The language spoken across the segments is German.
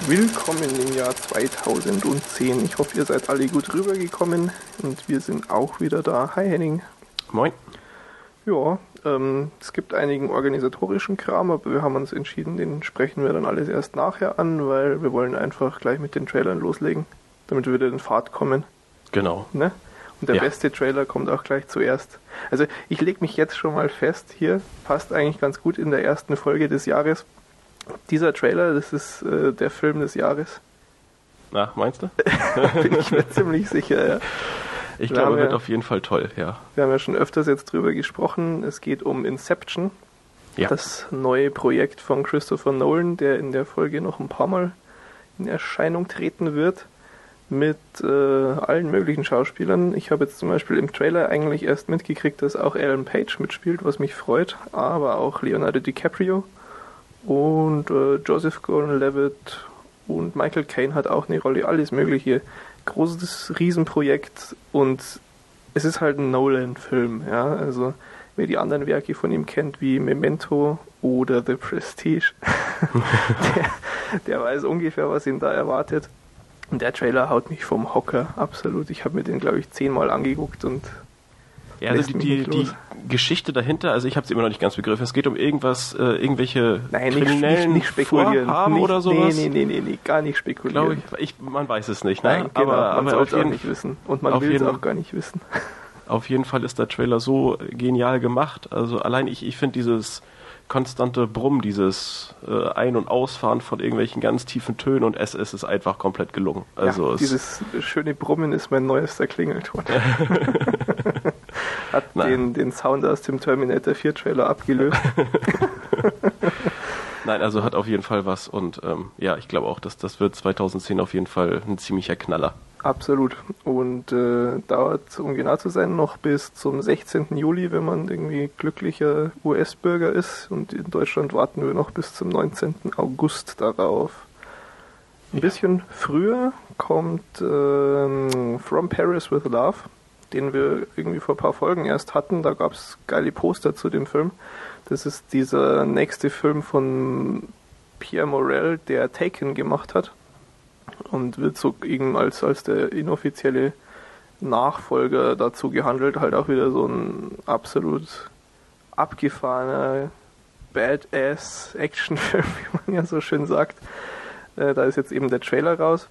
Willkommen im Jahr 2010. Ich hoffe, ihr seid alle gut rübergekommen und wir sind auch wieder da. Hi Henning. Moin. Ja, es gibt einigen organisatorischen Kram, aber wir haben uns entschieden, den sprechen wir dann alles erst nachher an, weil wir wollen einfach gleich mit den Trailern loslegen, damit wir wieder in Fahrt kommen. Genau. Ne? Und der beste Trailer kommt auch gleich zuerst. Also ich lege mich jetzt schon mal fest, hier passt eigentlich ganz gut in der ersten Folge des Jahres. Dieser Trailer, das ist der Film des Jahres. Na, meinst du? Bin ich mir ziemlich sicher, ja. Ich glaube, er wird auf jeden Fall toll, ja. Wir haben ja schon öfters jetzt drüber gesprochen. Es geht um Inception, das neue Projekt von Christopher Nolan, der in der Folge noch ein paar Mal in Erscheinung treten wird, mit allen möglichen Schauspielern. Ich habe jetzt zum Beispiel im Trailer eigentlich erst mitgekriegt, dass auch Ellen Page mitspielt, was mich freut, aber auch Leonardo DiCaprio und Joseph Gordon-Levitt und Michael Caine hat auch eine Rolle, alles mögliche. Großes Riesenprojekt und es ist halt ein Nolan-Film, ja, also wer die anderen Werke von ihm kennt, wie Memento oder The Prestige, der weiß ungefähr, was ihn da erwartet. Und der Trailer haut mich vom Hocker, absolut. Ich habe mir den, glaube ich, 10-mal angeguckt und ja, also die Geschichte dahinter, also ich habe es immer noch nicht ganz begriffen. Es geht um irgendwelche kriminellen nicht spekulieren. Vorhaben oder sowas? Nee, gar nicht spekulieren. Glaube man weiß es nicht, ne? Nein, genau, man soll es auch jeden, nicht wissen. Und man will es auch gar nicht wissen. Auf jeden Fall ist der Trailer so genial gemacht. Also allein ich finde dieses konstante Brummen, dieses Ein- und Ausfahren von irgendwelchen ganz tiefen Tönen und es ist einfach komplett gelungen. Also ja, dieses schöne Brummen ist mein neuester Klingelton. Hat den Sound aus dem Terminator 4 Trailer abgelöst. Nein, also hat auf jeden Fall was und ich glaube auch, dass das wird 2010 auf jeden Fall ein ziemlicher Knaller. Absolut. Und dauert, um genau zu sein, noch bis zum 16. Juli, wenn man irgendwie glücklicher US-Bürger ist. Und in Deutschland warten wir noch bis zum 19. August darauf. Ein bisschen früher kommt From Paris with Love, den wir irgendwie vor ein paar Folgen erst hatten. Da gab es geile Poster zu dem Film. Das ist dieser nächste Film von Pierre Morel, der Taken gemacht hat. Und wird so eben als der inoffizielle Nachfolger dazu gehandelt. Halt auch wieder so ein absolut abgefahrener Badass-Actionfilm, wie man ja so schön sagt. Da ist jetzt eben der Trailer raus.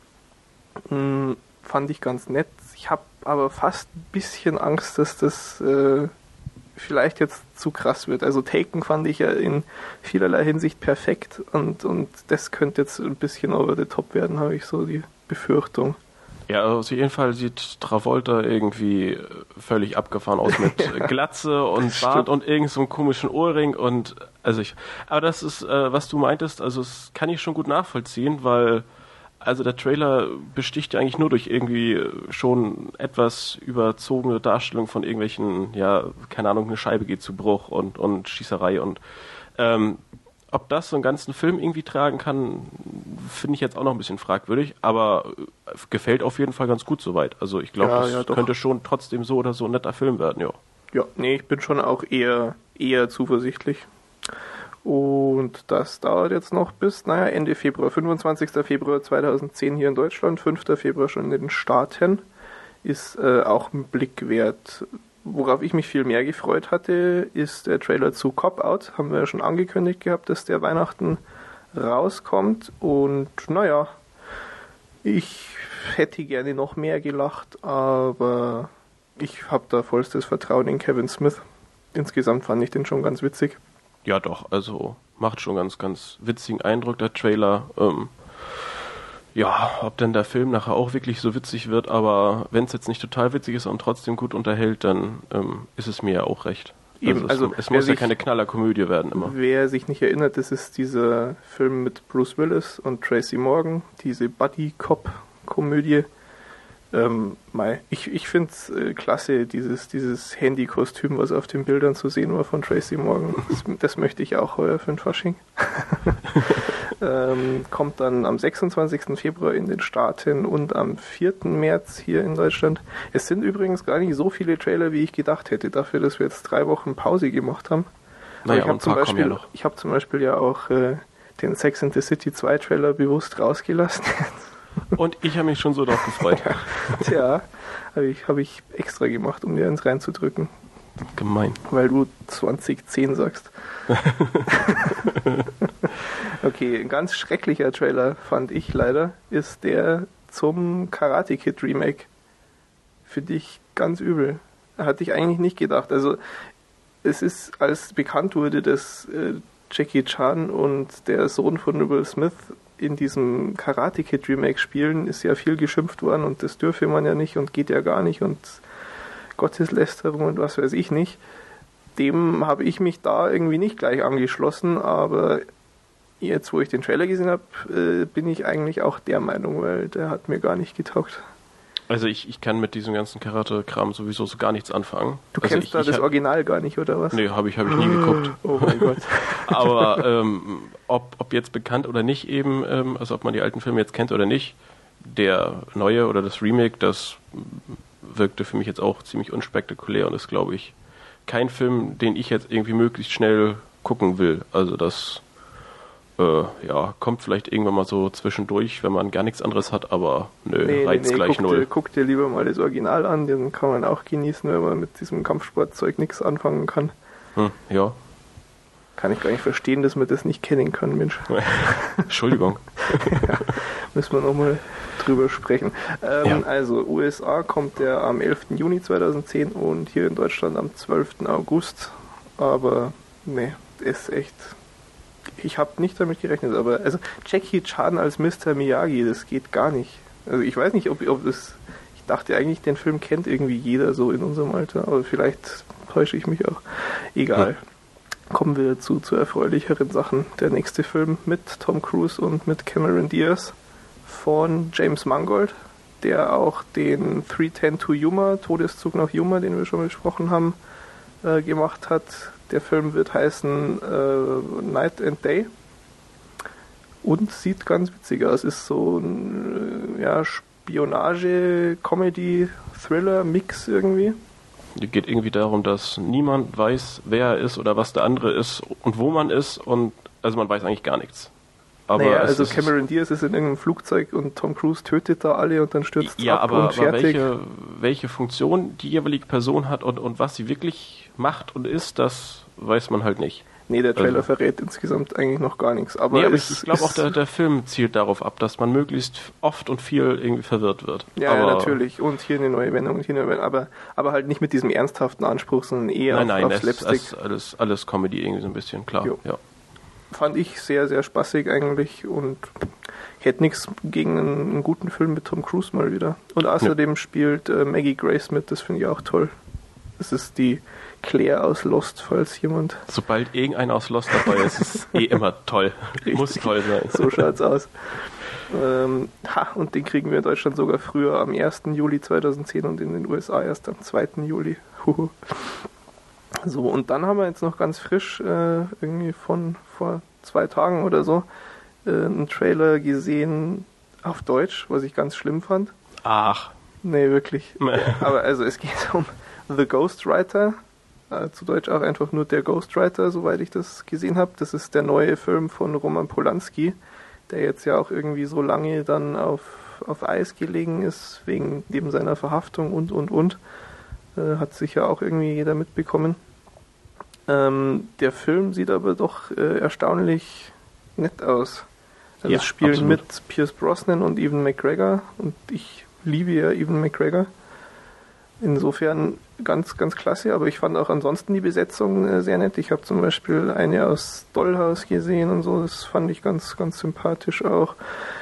Fand ich ganz nett. Ich habe aber fast ein bisschen Angst, dass das vielleicht jetzt zu krass wird. Also Taken fand ich ja in vielerlei Hinsicht perfekt und das könnte jetzt ein bisschen over the top werden, habe ich so die Befürchtung. Ja, also auf jeden Fall sieht Travolta irgendwie völlig abgefahren aus mit Glatze und Bart und irgend so einem komischen Ohrring und aber das ist, was du meintest, also das kann ich schon gut nachvollziehen, weil also der Trailer besticht ja eigentlich nur durch irgendwie schon etwas überzogene Darstellung von irgendwelchen, keine Ahnung, eine Scheibe geht zu Bruch und Schießerei und ob das so einen ganzen Film irgendwie tragen kann, finde ich jetzt auch noch ein bisschen fragwürdig, aber gefällt auf jeden Fall ganz gut soweit. Also ich glaube, das könnte schon trotzdem so oder so ein netter Film werden, ja. Ja, nee, ich bin schon auch eher zuversichtlich. Und das dauert jetzt noch bis, Ende Februar, 25. Februar 2010 hier in Deutschland, 5. Februar schon in den Staaten, ist auch ein Blick wert. Worauf ich mich viel mehr gefreut hatte, ist der Trailer zu Cop Out. Haben wir ja schon angekündigt gehabt, dass der Weihnachten rauskommt. Und ich hätte gerne noch mehr gelacht, aber ich habe da vollstes Vertrauen in Kevin Smith. Insgesamt fand ich den schon ganz witzig. Ja doch, also macht schon ganz, ganz witzigen Eindruck, der Trailer. Ob denn der Film nachher auch wirklich so witzig wird, aber wenn es jetzt nicht total witzig ist und trotzdem gut unterhält, dann ist es mir ja auch recht. Eben, es muss ja keine Knallerkomödie werden immer. Wer sich nicht erinnert, das ist dieser Film mit Bruce Willis und Tracy Morgan, diese Buddy-Cop-Komödie. Ich finde es klasse, dieses Handy-Kostüm, was auf den Bildern zu sehen war von Tracy Morgan. Das möchte ich auch heuer für den Fasching. Kommt dann am 26. Februar in den Staaten und am 4. März hier in Deutschland. Es sind übrigens gar nicht so viele Trailer, wie ich gedacht hätte, dafür, dass wir jetzt 3 Wochen Pause gemacht haben. Ich habe zum Beispiel ja auch den Sex and the City 2 Trailer bewusst rausgelassen. Und ich habe mich schon so drauf gefreut. Tja, hab ich extra gemacht, um dir eins reinzudrücken. Gemein. Weil du 2010 sagst. Okay, ein ganz schrecklicher Trailer, fand ich leider, ist der zum Karate Kid Remake. Finde ich ganz übel. Hatte ich eigentlich nicht gedacht. Also, es ist, als bekannt wurde, dass Jackie Chan und der Sohn von Will Smith in diesem Karate Kid Remake spielen, ist ja viel geschimpft worden und das dürfe man ja nicht und geht ja gar nicht und Gotteslästerung und was weiß ich nicht. Dem habe ich mich da irgendwie nicht gleich angeschlossen, aber jetzt, wo ich den Trailer gesehen habe, bin ich eigentlich auch der Meinung, weil der hat mir gar nicht getaugt. Also ich kann mit diesem ganzen Karate-Kram sowieso so gar nichts anfangen. Du kennst das Original gar nicht, oder was? Nee, habe ich nie geguckt. Oh mein Gott. Aber ob jetzt bekannt oder nicht eben, also ob man die alten Filme jetzt kennt oder nicht, der neue oder das Remake, das wirkte für mich jetzt auch ziemlich unspektakulär und ist, glaube ich, kein Film, den ich jetzt irgendwie möglichst schnell gucken will. Also das kommt vielleicht irgendwann mal so zwischendurch, wenn man gar nichts anderes hat, aber reizt gleich null. Guck dir lieber mal das Original an, den kann man auch genießen, wenn man mit diesem Kampfsportzeug nichts anfangen kann. Ja. Kann ich gar nicht verstehen, dass man das nicht kennen kann, Mensch. Entschuldigung. Ja, müssen wir nochmal drüber sprechen. Also, USA kommt der am 11. Juni 2010 und hier in Deutschland am 12. August. Aber, ist echt... Ich habe nicht damit gerechnet, aber also Jackie Chan als Mr. Miyagi, das geht gar nicht. Also ich weiß nicht, ob das... Ich dachte eigentlich, den Film kennt irgendwie jeder so in unserem Alter, aber vielleicht täusche ich mich auch. Egal. Kommen wir zu erfreulicheren Sachen. Der nächste Film mit Tom Cruise und mit Cameron Diaz von James Mangold, der auch den 3:10 to Yuma, Todeszug nach Yuma, den wir schon besprochen haben, gemacht hat. Der Film wird heißen Night and Day und sieht ganz witzig aus. Ist so ein Spionage, Comedy, Thriller, Mix irgendwie. Es geht irgendwie darum, dass niemand weiß, wer er ist oder was der andere ist und wo man ist und also man weiß eigentlich gar nichts. Aber also Cameron Diaz ist in irgendeinem Flugzeug und Tom Cruise tötet da alle und dann stürzt es ab aber und fertig. Welche Funktion die jeweilige Person hat und was sie wirklich macht und ist, das weiß man halt nicht. Nee, der Trailer verrät insgesamt eigentlich noch gar nichts. Aber ich glaube auch, der Film zielt darauf ab, dass man möglichst oft und viel irgendwie verwirrt wird. Ja, natürlich. Und hier eine neue Wendung und hier eine Wendung. Aber halt nicht mit diesem ernsthaften Anspruch, sondern eher auf Slapstick. Nein, alles Comedy irgendwie so ein bisschen, klar. Ja. Fand ich sehr, sehr spaßig eigentlich und ich hätte nichts gegen einen guten Film mit Tom Cruise mal wieder. Und außerdem spielt Maggie Grace mit, das finde ich auch toll. Das ist die Claire aus Lost, falls jemand... Sobald irgendeiner aus Lost dabei ist, ist es immer toll. Muss toll sein. So schaut's aus. Und den kriegen wir in Deutschland sogar früher am 1. Juli 2010 und in den USA erst am 2. Juli. So, und dann haben wir jetzt noch ganz frisch, irgendwie von vor 2 Tagen oder so, einen Trailer gesehen auf Deutsch, was ich ganz schlimm fand. Ach. Nee, wirklich. Aber also es geht um The Ghostwriter, zu Deutsch auch einfach nur der Ghostwriter, soweit ich das gesehen habe. Das ist der neue Film von Roman Polanski, der jetzt ja auch irgendwie so lange dann auf Eis gelegen ist, wegen neben seiner Verhaftung und. Hat sicher auch irgendwie jeder mitbekommen. Der Film sieht aber doch erstaunlich nett aus. Also es spielen absolut mit Pierce Brosnan und Ewan McGregor und ich liebe ja Ewan McGregor. Insofern ganz, ganz klasse, aber ich fand auch ansonsten die Besetzung sehr nett. Ich habe zum Beispiel eine aus Dollhouse gesehen und so, das fand ich ganz, ganz sympathisch auch.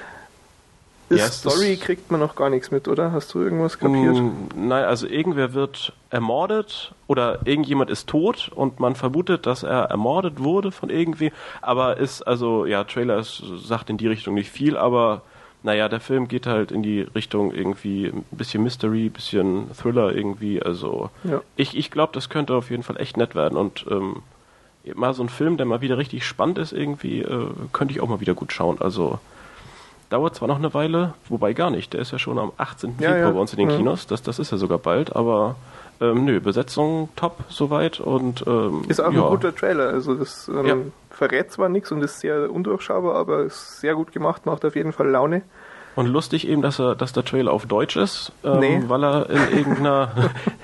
Story kriegt man noch gar nichts mit, oder? Hast du irgendwas kapiert? Nein, also irgendwer wird ermordet oder irgendjemand ist tot und man vermutet, dass er ermordet wurde von irgendwie, aber Trailer sagt in die Richtung nicht viel, aber der Film geht halt in die Richtung irgendwie ein bisschen Mystery, ein bisschen Thriller irgendwie, also ich glaube, das könnte auf jeden Fall echt nett werden und mal so ein Film, der mal wieder richtig spannend ist irgendwie, könnte ich auch mal wieder gut schauen, also dauert zwar noch eine Weile, wobei gar nicht. Der ist ja schon am 18. Februar bei uns in den Kinos. Das ist ja sogar bald, aber Besetzung top soweit und ist auch ein guter Trailer. Also das verrät zwar nichts und ist sehr undurchschaubar, aber ist sehr gut gemacht, macht auf jeden Fall Laune. Und lustig eben, dass der Trailer auf Deutsch ist, Nee. weil er in irgendeiner...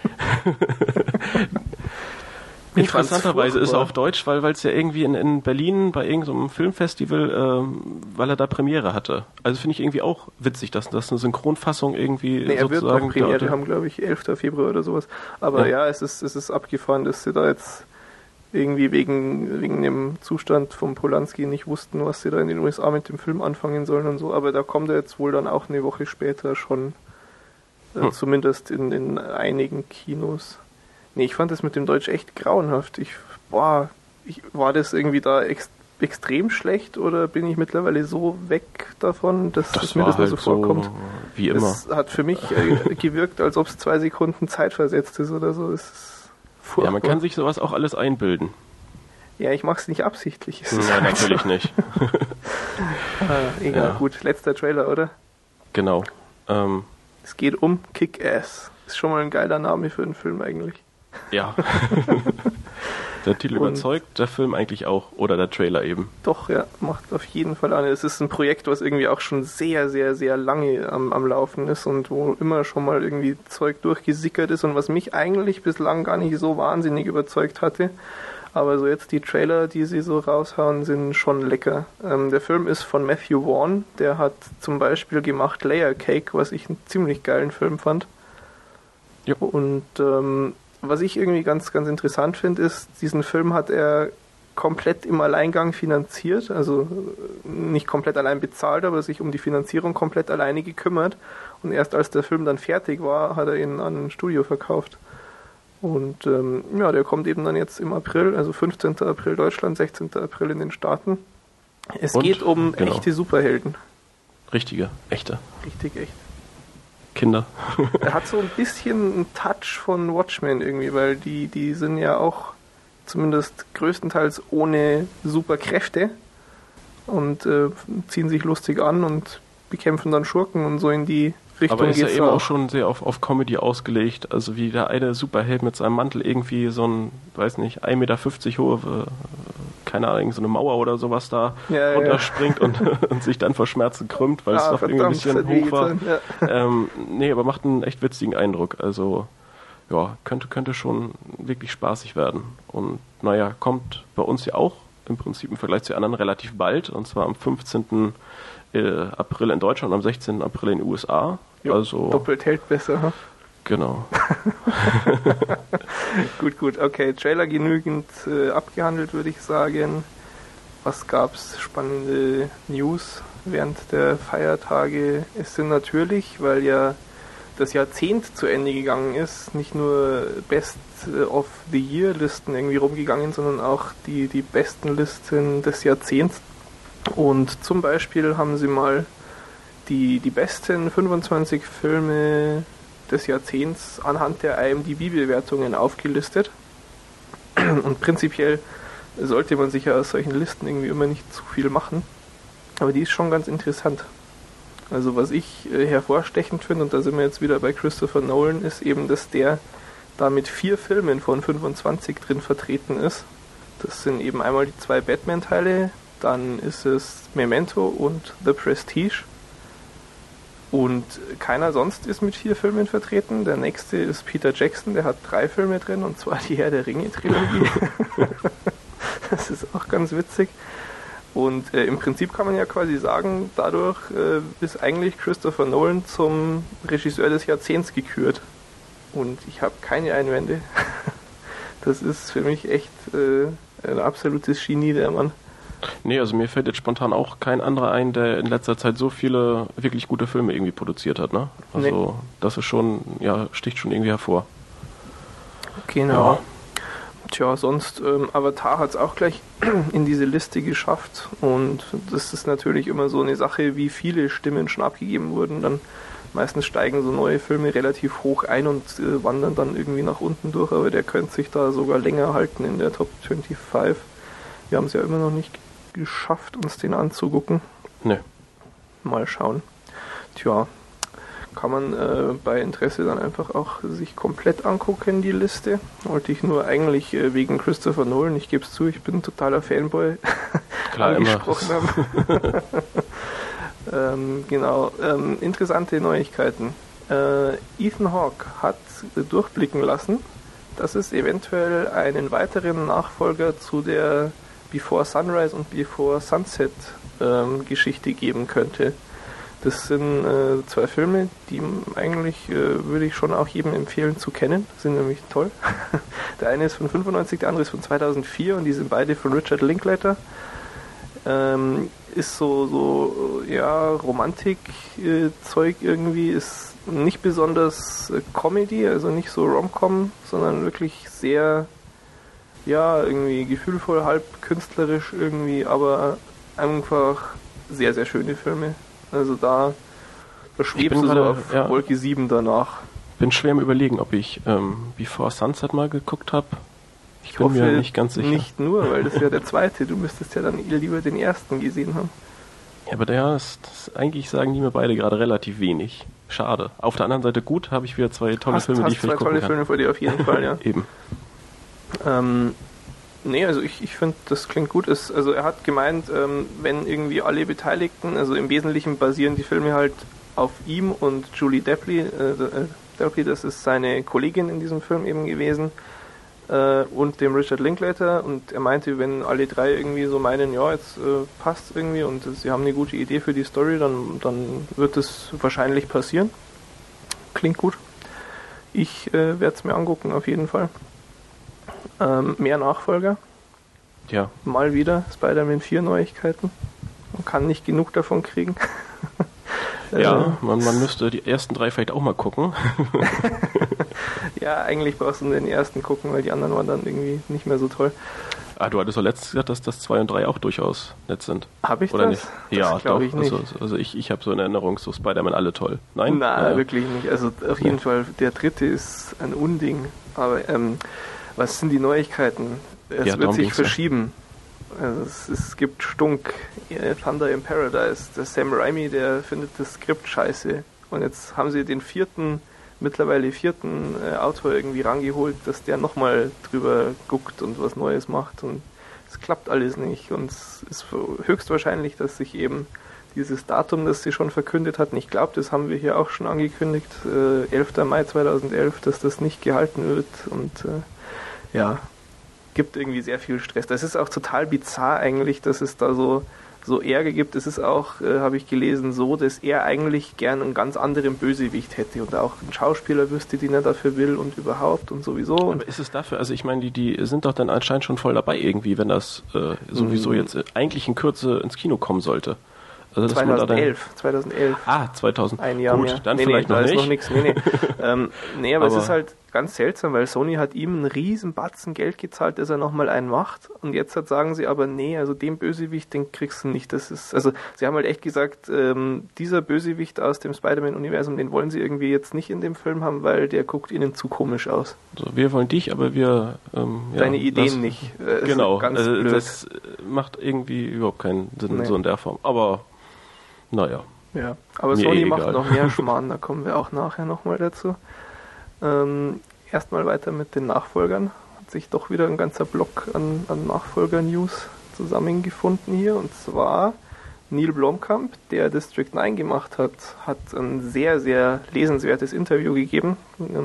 Interessanterweise ist er auf Deutsch, weil es ja irgendwie in Berlin bei irgendeinem Filmfestival, weil er da Premiere hatte. Also finde ich irgendwie auch witzig, dass eine Synchronfassung irgendwie Nee, er wird sozusagen... noch Premiere, die haben glaube ich 11. Februar oder sowas. Aber ja, es ist abgefahren, dass sie da jetzt irgendwie wegen dem Zustand von Polanski nicht wussten, was sie da in den USA mit dem Film anfangen sollen und so. Aber da kommt er jetzt wohl dann auch eine Woche später schon, zumindest in einigen Kinos. Nee, ich fand das mit dem Deutsch echt grauenhaft. War das irgendwie da extrem schlecht oder bin ich mittlerweile so weg davon, dass mir das nur so vorkommt? So wie immer. Es hat für mich gewirkt, als ob es 2 Sekunden Zeit versetzt ist oder so. Es ist furchtbar. Ja, man kann sich sowas auch alles einbilden. Ja, ich mach's nicht absichtlich. Nein, natürlich nicht. Egal, gut. Letzter Trailer, oder? Genau. Es geht um Kick-Ass. Ist schon mal ein geiler Name für einen Film eigentlich. Ja. Der Titel überzeugt, der Film eigentlich auch. Oder der Trailer eben. Doch, ja, macht auf jeden Fall an. Es ist ein Projekt, was irgendwie auch schon sehr, sehr, sehr lange am Laufen ist und wo immer schon mal irgendwie Zeug durchgesickert ist und was mich eigentlich bislang gar nicht so wahnsinnig überzeugt hatte. Aber so jetzt die Trailer, die sie so raushauen, sind schon lecker. Der Film ist von Matthew Vaughn. Der hat zum Beispiel gemacht Layer Cake, was ich einen ziemlich geilen Film fand. Ja. Und was ich irgendwie ganz, ganz interessant finde, ist, diesen Film hat er komplett im Alleingang finanziert, also nicht komplett allein bezahlt, aber sich um die Finanzierung komplett alleine gekümmert. Und erst als der Film dann fertig war, hat er ihn an ein Studio verkauft. Und der kommt eben dann jetzt im April, also 15. April Deutschland, 16. April in den Staaten. Es geht um echte Superhelden. Richtige, echte. Richtig echt. Kinder. Er hat so ein bisschen einen Touch von Watchmen irgendwie, weil die sind ja auch zumindest größtenteils ohne Superkräfte und ziehen sich lustig an und bekämpfen dann Schurken und so in die Richtung. Aber ist ja eben auch schon sehr auf Comedy ausgelegt. Also wie der eine Superheld mit seinem Mantel irgendwie so ein, weiß nicht, 1,50 Meter hohe, keine Ahnung, so eine Mauer oder sowas da runterspringt und sich dann vor Schmerzen krümmt, weil es doch irgendwie ein bisschen hoch war. Ja. Nee, aber macht einen echt witzigen Eindruck. Also ja, könnte schon wirklich spaßig werden. Und naja, kommt bei uns ja auch im Prinzip im Vergleich zu anderen relativ bald, und zwar am 15. April in Deutschland und am 16. April in den USA. Jo, also doppelt hält besser. Hm? Genau. Gut, okay. Trailer genügend abgehandelt, würde ich sagen. Was gab's? Spannende News während der Feiertage? Es sind natürlich, weil ja das Jahrzehnt zu Ende gegangen ist, nicht nur Best of the Year Listen irgendwie rumgegangen, sondern auch die besten Listen des Jahrzehnts. Und zum Beispiel haben sie mal die besten 25 Filme des Jahrzehnts anhand der IMDb-Bewertungen aufgelistet. Und prinzipiell sollte man sich ja aus solchen Listen irgendwie immer nicht zu viel machen. Aber die ist schon ganz interessant. Also was ich hervorstechend finde, und da sind wir jetzt wieder bei Christopher Nolan, ist eben, dass der da mit 4 Filmen von 25 drin vertreten ist. Das sind eben einmal die 2 Batman-Teile, dann ist es Memento und The Prestige. Und keiner sonst ist mit 4 Filmen vertreten. Der nächste ist Peter Jackson, der hat 3 Filme drin, und zwar die Herr der Ringe-Trilogie. Das ist auch ganz witzig. Und im Prinzip kann man ja quasi sagen, dadurch ist eigentlich Christopher Nolan zum Regisseur des Jahrzehnts gekürt. Und ich habe keine Einwände. Das ist für mich echt ein absolutes Genie, der Mann. Nee, also mir fällt jetzt spontan auch kein anderer ein, der in letzter Zeit so viele wirklich gute Filme irgendwie produziert hat, ne? Also das ist schon, sticht schon irgendwie hervor. Genau. Ja. Tja, sonst, Avatar hat es auch gleich in diese Liste geschafft, und das ist natürlich immer so eine Sache, wie viele Stimmen schon abgegeben wurden. Dann meistens steigen so neue Filme relativ hoch ein und wandern dann irgendwie nach unten durch, aber der könnte sich da sogar länger halten in der Top 25. Wir haben es ja immer noch nicht geschafft, uns den anzugucken. Ne. Mal schauen. Tja, Kann man bei Interesse dann einfach auch sich komplett angucken, die Liste. Wollte ich nur eigentlich wegen Christopher Nolan, ich gebe es zu, ich bin ein totaler Fanboy, Klar, angesprochen haben. Genau, interessante Neuigkeiten. Ethan Hawke hat durchblicken lassen, dass es eventuell einen weiteren Nachfolger zu der Before Sunrise und Before Sunset Geschichte geben könnte. Das sind 2 Filme, die eigentlich würde ich schon auch jedem empfehlen zu kennen. Sind nämlich toll. Der eine ist von 95, der andere ist von 2004 und die sind beide von Richard Linklater. Ist so ja, Romantik-Zeug irgendwie, ist nicht besonders Comedy, also nicht so Rom-Com, sondern wirklich sehr, ja, irgendwie gefühlvoll, halb künstlerisch irgendwie, aber einfach sehr, sehr schöne Filme. Also da schwebst du so auf Wolke 7 danach. Bin schwer im Überlegen, ob ich Before Sunset mal geguckt habe. Ich bin mir nicht ganz sicher. Nicht nur, weil das ist ja der zweite. Du müsstest ja dann lieber den ersten gesehen haben. Ja, aber eigentlich sagen die mir beide gerade relativ wenig. Schade. Auf der anderen Seite gut, habe ich wieder 2 tolle Filme, die ich vielleicht gucken kann. 2 tolle Filme vor dir auf jeden Fall, ja. Eben. Nee, also ich finde, das klingt gut. Also er hat gemeint, wenn irgendwie alle Beteiligten, also im Wesentlichen basieren die Filme halt auf ihm und Julie Delpy, das ist seine Kollegin in diesem Film eben gewesen, und dem Richard Linklater, und er meinte, wenn alle 3 irgendwie so meinen, ja, jetzt passt irgendwie und sie haben eine gute Idee für die Story, dann wird es wahrscheinlich passieren. Klingt gut. Ich werde es mir angucken, auf jeden Fall. Mehr Nachfolger. Ja. Mal wieder Spider-Man 4 Neuigkeiten. Man kann nicht genug davon kriegen. Ja, man müsste die ersten 3 vielleicht auch mal gucken. Ja, eigentlich brauchst du nur den ersten gucken, weil die anderen waren dann irgendwie nicht mehr so toll. Ah, du hattest doch letztens gesagt, dass das 2 und 3 auch durchaus nett sind. Habe ich oder das? Nicht? Ja, das glaube ich nicht. Also ich habe so in Erinnerung, so Spider-Man alle toll. Nein? Nein, wirklich nicht. Also auf jeden Fall, der 3. ist ein Unding. Aber was sind die Neuigkeiten? Es wird sich verschieben. Also es gibt Stunk, Thunder in Paradise. Der Sam Raimi, der findet das Skript scheiße. Und jetzt haben sie den mittlerweile vierten Autor irgendwie rangeholt, dass der nochmal drüber guckt und was Neues macht. Und es klappt alles nicht. Und es ist höchstwahrscheinlich, dass sich eben dieses Datum, das sie schon verkündet hatten, ich glaube, das haben wir hier auch schon angekündigt, 11. Mai 2011, dass das nicht gehalten wird. Und ja, gibt irgendwie sehr viel Stress. Das ist auch total bizarr eigentlich, dass es da so Ärger gibt. Es ist auch, habe ich gelesen, so, dass er eigentlich gern einen ganz anderen Bösewicht hätte und auch einen Schauspieler wüsste, den er dafür will und überhaupt und sowieso. Aber ist es dafür, also ich meine, die sind doch dann anscheinend schon voll dabei irgendwie, wenn das sowieso jetzt eigentlich in Kürze ins Kino kommen sollte. Also 2011. 2000. Ein Jahr Gut, mehr. dann vielleicht noch nicht. Noch nichts. Nee, aber es ist halt ganz seltsam, weil Sony hat ihm einen riesen Batzen Geld gezahlt, dass er nochmal einen macht. Und jetzt sagen sie aber, nee, also den Bösewicht, den kriegst du nicht. Das ist, also sie haben halt echt gesagt, dieser Bösewicht aus dem Spider-Man-Universum, den wollen sie irgendwie jetzt nicht in dem Film haben, weil der guckt ihnen zu komisch aus. Also wir wollen dich, aber wir... deine Ideen nicht. Genau, also das macht irgendwie überhaupt keinen Sinn, so in der Form. Aber... Naja. Ja, aber Sony macht noch mehr Schmarrn, da kommen wir auch nachher nochmal dazu. Erstmal weiter mit den Nachfolgern. Hat sich doch wieder ein ganzer Block an Nachfolger-News zusammengefunden hier. Und zwar Neil Blomkamp, der District 9 gemacht hat ein sehr, sehr lesenswertes Interview gegeben.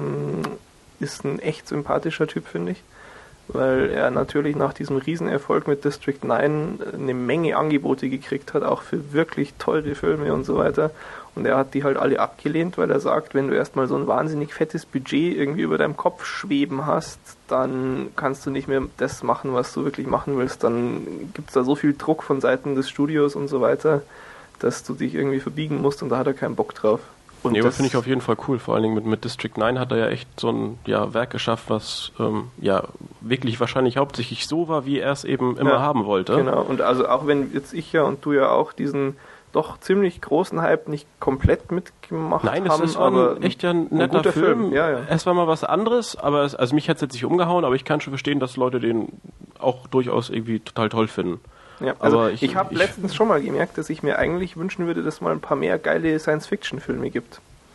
Ist ein echt sympathischer Typ, finde ich. Weil er natürlich nach diesem Riesenerfolg mit District 9 eine Menge Angebote gekriegt hat, auch für wirklich tolle Filme und so weiter. Und er hat die halt alle abgelehnt, weil er sagt, wenn du erstmal so ein wahnsinnig fettes Budget irgendwie über deinem Kopf schweben hast, dann kannst du nicht mehr das machen, was du wirklich machen willst. Dann gibt es da so viel Druck von Seiten des Studios und so weiter, dass du dich irgendwie verbiegen musst, und da hat er keinen Bock drauf. Und das finde ich auf jeden Fall cool. Vor allen Dingen mit District 9 hat er ja echt so ein Werk geschafft, was wirklich wahrscheinlich hauptsächlich so war, wie er es eben immer haben wollte. Genau, und also auch wenn jetzt ich ja und du ja auch diesen doch ziemlich großen Hype nicht komplett mitgemacht haben. Nein, es war echt ein netter Film. Ja. Es war mal was anderes, aber also mich hat es jetzt nicht umgehauen, aber ich kann schon verstehen, dass Leute den auch durchaus irgendwie total toll finden. Ja, also aber ich habe letztens schon mal gemerkt, dass ich mir eigentlich wünschen würde, dass es mal ein paar mehr geile Science-Fiction-Filme gibt.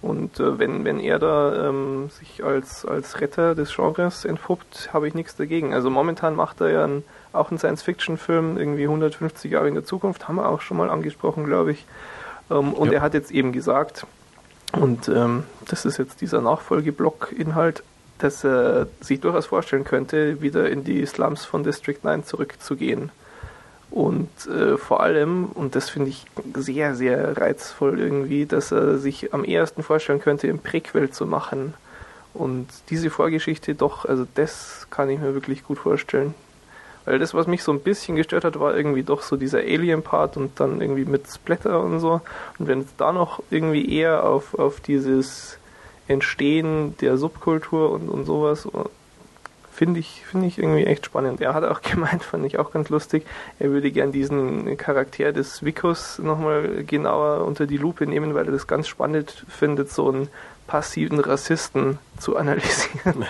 Und wenn er da sich als Retter des Genres entpuppt, habe ich nichts dagegen. Also momentan macht er ja auch einen Science-Fiction-Film, irgendwie 150 Jahre in der Zukunft, haben wir auch schon mal angesprochen, glaube ich. Und er hat jetzt eben gesagt, und das ist jetzt dieser Nachfolgeblock-Inhalt, dass er sich durchaus vorstellen könnte, wieder in die Slums von District 9 zurückzugehen. Und vor allem, und das finde ich sehr, sehr reizvoll irgendwie, dass er sich am ehesten vorstellen könnte, im Prequel zu machen. Und diese Vorgeschichte doch, also das kann ich mir wirklich gut vorstellen. Weil das, was mich so ein bisschen gestört hat, war irgendwie doch so dieser Alien-Part und dann irgendwie mit Splatter und so. Und wenn es da noch irgendwie eher auf dieses Entstehen der Subkultur und sowas, finde ich irgendwie echt spannend. Er hat auch gemeint, fand ich auch ganz lustig, er würde gern diesen Charakter des Vicus nochmal genauer unter die Lupe nehmen, weil er das ganz spannend findet, so einen passiven Rassisten zu analysieren.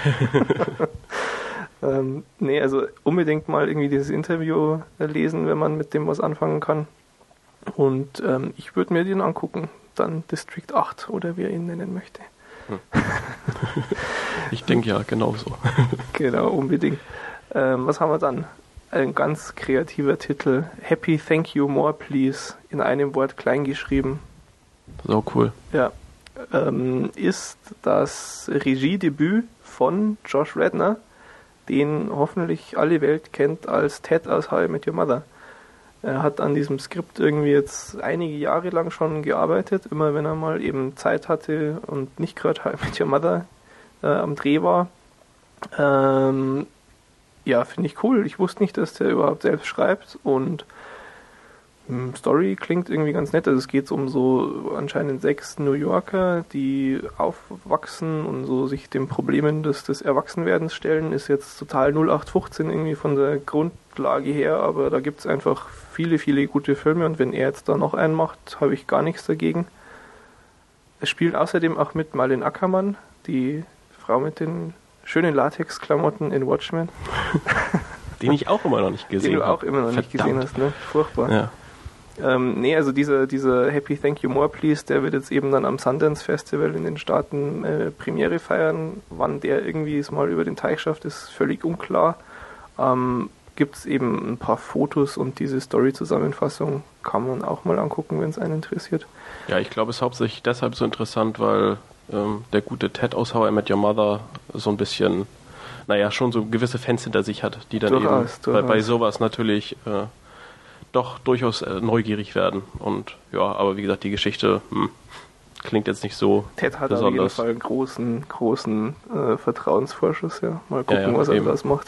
Nee, also unbedingt mal irgendwie dieses Interview lesen, wenn man mit dem was anfangen kann. Und ich würde mir den angucken. Dann District 8 oder wie er ihn nennen möchte. Ich denke ja, genauso. Genau, unbedingt. Was haben wir dann? Ein ganz kreativer Titel. Happy Thank You More Please. In einem Wort klein geschrieben. So cool. Ja. Ist das Regiedebüt von Josh Radnor, den hoffentlich alle Welt kennt als Ted aus How I Met Your Mother. Er hat an diesem Skript irgendwie jetzt einige Jahre lang schon gearbeitet, immer wenn er mal eben Zeit hatte und nicht gerade How I Met Your Mother am Dreh war. Ja, finde ich cool. Ich wusste nicht, dass der überhaupt selbst schreibt und Story klingt irgendwie ganz nett. Also es geht um so anscheinend 6 New Yorker, die aufwachsen und so sich den Problemen des Erwachsenwerdens stellen. Ist jetzt total 0815 irgendwie von der Grundlage her, aber da gibt es einfach viele, viele gute Filme und wenn er jetzt da noch einen macht, habe ich gar nichts dagegen. Es spielt außerdem auch mit Malin Ackermann, die Frau mit den schönen Latex-Klamotten in Watchmen. Den ich auch immer noch nicht gesehen habe. Den du auch immer noch nicht gesehen hast, ne? Furchtbar. Ja. Nee, also dieser Happy Thank You More Please, der wird jetzt eben dann am Sundance Festival in den Staaten Premiere feiern. Wann der irgendwie es mal über den Teich schafft, ist völlig unklar. Gibt es eben ein paar Fotos und diese Story-Zusammenfassung kann man auch mal angucken, wenn es einen interessiert. Ja, ich glaube, es ist hauptsächlich deshalb so interessant, weil der gute Ted aus How I Met Your Mother so ein bisschen, naja, schon so gewisse Fans hinter sich hat, die dann durchaus. Bei sowas natürlich doch durchaus neugierig werden. Und ja, aber wie gesagt, die Geschichte klingt jetzt nicht so Ted hat besonders. auf jeden Fall einen großen Vertrauensvorschuss, ja. Mal gucken, was er daraus macht.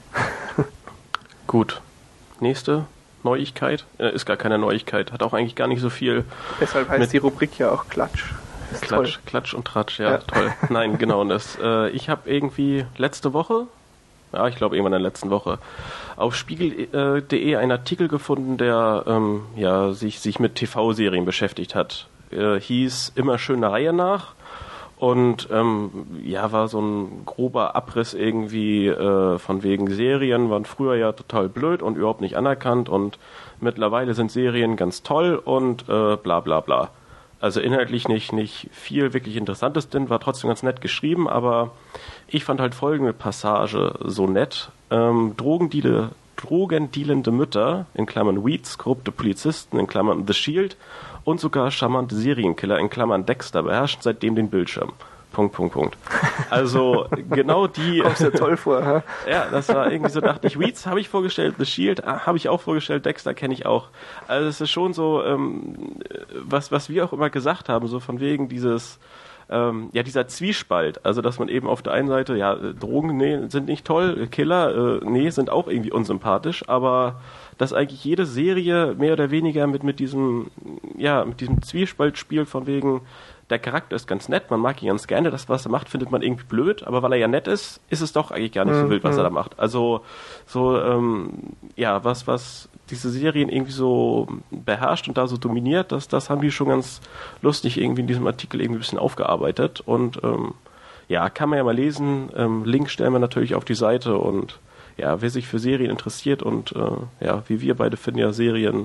Gut. Nächste Neuigkeit. Ist gar keine Neuigkeit. Hat auch eigentlich gar nicht so viel. Deshalb heißt die Rubrik ja auch Klatsch. Klatsch und Tratsch, ja, toll. Nein, genau. Und ich habe irgendwie letzte Woche, ich glaube irgendwann in der letzten Woche, auf spiegel.de einen Artikel gefunden, der sich mit TV-Serien beschäftigt hat. Hieß Immer schön der Reihe nach und war so ein grober Abriss irgendwie von wegen Serien, waren früher ja total blöd und überhaupt nicht anerkannt und mittlerweile sind Serien ganz toll und bla bla bla. Also inhaltlich nicht viel wirklich Interessantes drin, war trotzdem ganz nett geschrieben, aber ich fand halt folgende Passage so nett. Drogendealende Mütter, in Klammern Weeds, korrupte Polizisten, in Klammern The Shield und sogar charmante Serienkiller, in Klammern Dexter, beherrschen seitdem den Bildschirm. ... Also genau die... Kommst ja toll vor, ha? Ja, das war irgendwie so, dachte ich, Weeds habe ich vorgestellt, The Shield habe ich auch vorgestellt, Dexter kenne ich auch. Also es ist schon so, was wir auch immer gesagt haben, so von wegen dieses... dieser Zwiespalt, also dass man eben auf der einen Seite, Drogen, sind nicht toll, Killer, sind auch irgendwie unsympathisch, aber dass eigentlich jede Serie mehr oder weniger mit diesem Zwiespalt spielt, von wegen, der Charakter ist ganz nett, man mag ihn ganz gerne, das, was er macht, findet man irgendwie blöd, aber weil er ja nett ist, ist es doch eigentlich gar nicht so wild, was er da macht. Also so, was diese Serien irgendwie so beherrscht und da so dominiert, das haben die schon ganz lustig irgendwie in diesem Artikel irgendwie ein bisschen aufgearbeitet und kann man ja mal lesen, Link stellen wir natürlich auf die Seite und wer sich für Serien interessiert und wie wir beide finden ja Serien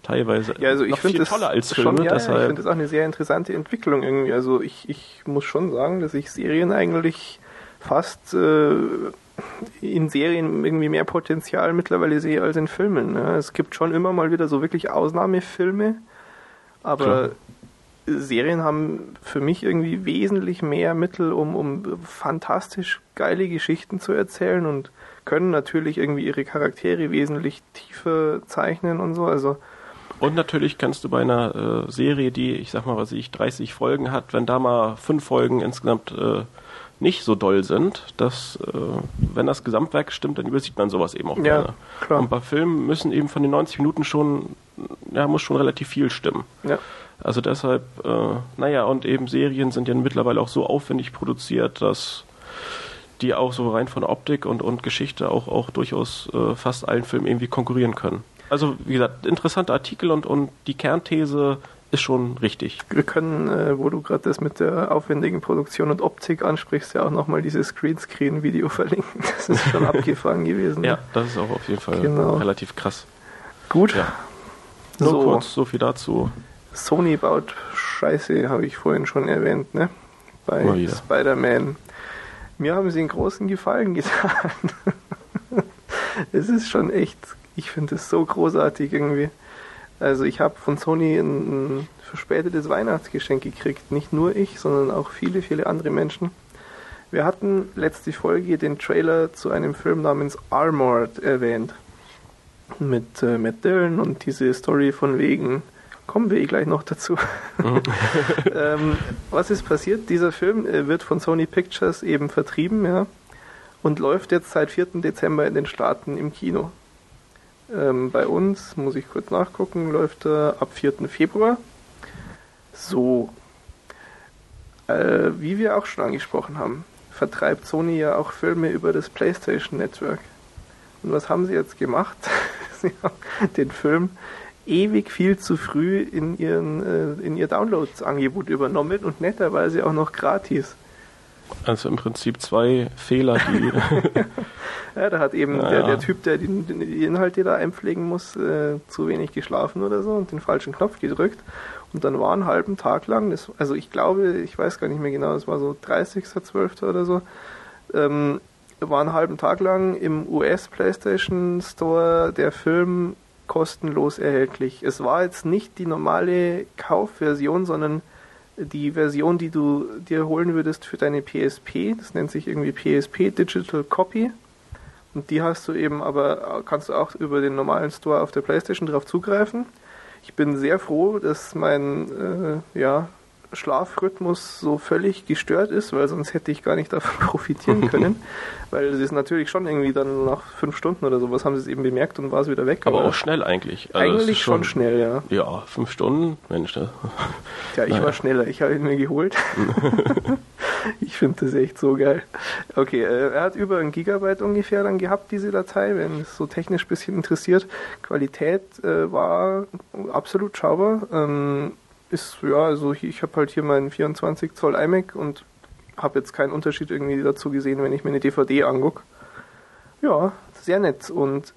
teilweise ja, also ich viel toller als Filme. Schon, ja, ich finde das auch eine sehr interessante Entwicklung irgendwie. Also ich muss schon sagen, dass ich Serien eigentlich fast in Serien irgendwie mehr Potenzial mittlerweile sehe als in Filmen. Ja. Es gibt schon immer mal wieder so wirklich Ausnahmefilme, aber Klar. Serien haben für mich irgendwie wesentlich mehr Mittel, um fantastisch geile Geschichten zu erzählen und können natürlich irgendwie ihre Charaktere wesentlich tiefer zeichnen und so. Also und natürlich kannst du bei einer Serie, die, ich sag mal, 30 Folgen hat, wenn da mal 5 Folgen insgesamt nicht so doll sind, dass, wenn das Gesamtwerk stimmt, dann übersieht man sowas eben auch gerne. Klar. Und bei Filmen müssen eben von den 90 Minuten muss schon relativ viel stimmen. Ja. Also deshalb, und eben Serien sind ja mittlerweile auch so aufwendig produziert, dass die auch so rein von Optik und Geschichte auch durchaus fast allen Filmen irgendwie konkurrieren können. Also, wie gesagt, interessanter Artikel und die Kernthese ist schon richtig. Wir können, wo du gerade das mit der aufwendigen Produktion und Optik ansprichst, ja auch nochmal dieses Greenscreen-Video verlinken. Das ist schon abgefahren gewesen. Ja, das ist auch auf jeden Fall relativ krass. Gut. Ja. Nur kurz, so viel dazu. Sony baut Scheiße, habe ich vorhin schon erwähnt, ne? Bei Spider-Man. Mir haben sie einen großen Gefallen getan. Es ist schon echt, ich finde es so großartig irgendwie. Also ich habe von Sony ein verspätetes Weihnachtsgeschenk gekriegt. Nicht nur ich, sondern auch viele, viele andere Menschen. Wir hatten letzte Folge den Trailer zu einem Film namens Armored erwähnt. Mit Matt Dillon und diese Story von wegen, kommen wir gleich noch dazu. Was ist passiert? Dieser Film wird von Sony Pictures eben vertrieben, ja, und läuft jetzt seit 4. Dezember in den Staaten im Kino. Bei uns, muss ich kurz nachgucken, läuft er ab 4. Februar. So, wie wir auch schon angesprochen haben, vertreibt Sony ja auch Filme über das PlayStation Network. Und was haben sie jetzt gemacht? Sie haben den Film ewig viel zu früh in ihr Downloads-Angebot übernommen und netterweise auch noch gratis. Also im Prinzip 2 Fehler, die... Ja, da hat eben der Typ, der die Inhalte da einpflegen muss, zu wenig geschlafen oder so und den falschen Knopf gedrückt. Und dann war einen halben Tag lang, ich glaube, ich weiß gar nicht mehr genau, es war so 30.12. oder so, war einen halben Tag lang im US PlayStation Store der Film kostenlos erhältlich. Es war jetzt nicht die normale Kaufversion, sondern die Version, die du dir holen würdest für deine PSP. Das nennt sich irgendwie PSP Digital Copy. Und die kannst du auch über den normalen Store auf der PlayStation drauf zugreifen. Ich bin sehr froh, dass mein Schlafrhythmus so völlig gestört ist, weil sonst hätte ich gar nicht davon profitieren können. Weil es ist natürlich schon irgendwie dann nach 5 Stunden oder sowas haben sie es eben bemerkt und war es wieder weg. Aber auch schnell eigentlich. Also eigentlich schon schnell, ja. Ja, 5 Stunden, Mensch. Ne? Tja, ich war schneller. Ich habe ihn mir geholt. Ich finde das echt so geil. Okay, er hat über 1 Gigabyte ungefähr dann gehabt, diese Datei, wenn es so technisch ein bisschen interessiert. Qualität war absolut schaubar. Ich habe halt hier meinen 24 Zoll iMac und habe jetzt keinen Unterschied irgendwie dazu gesehen, wenn ich mir eine DVD angucke. Ja, sehr nett und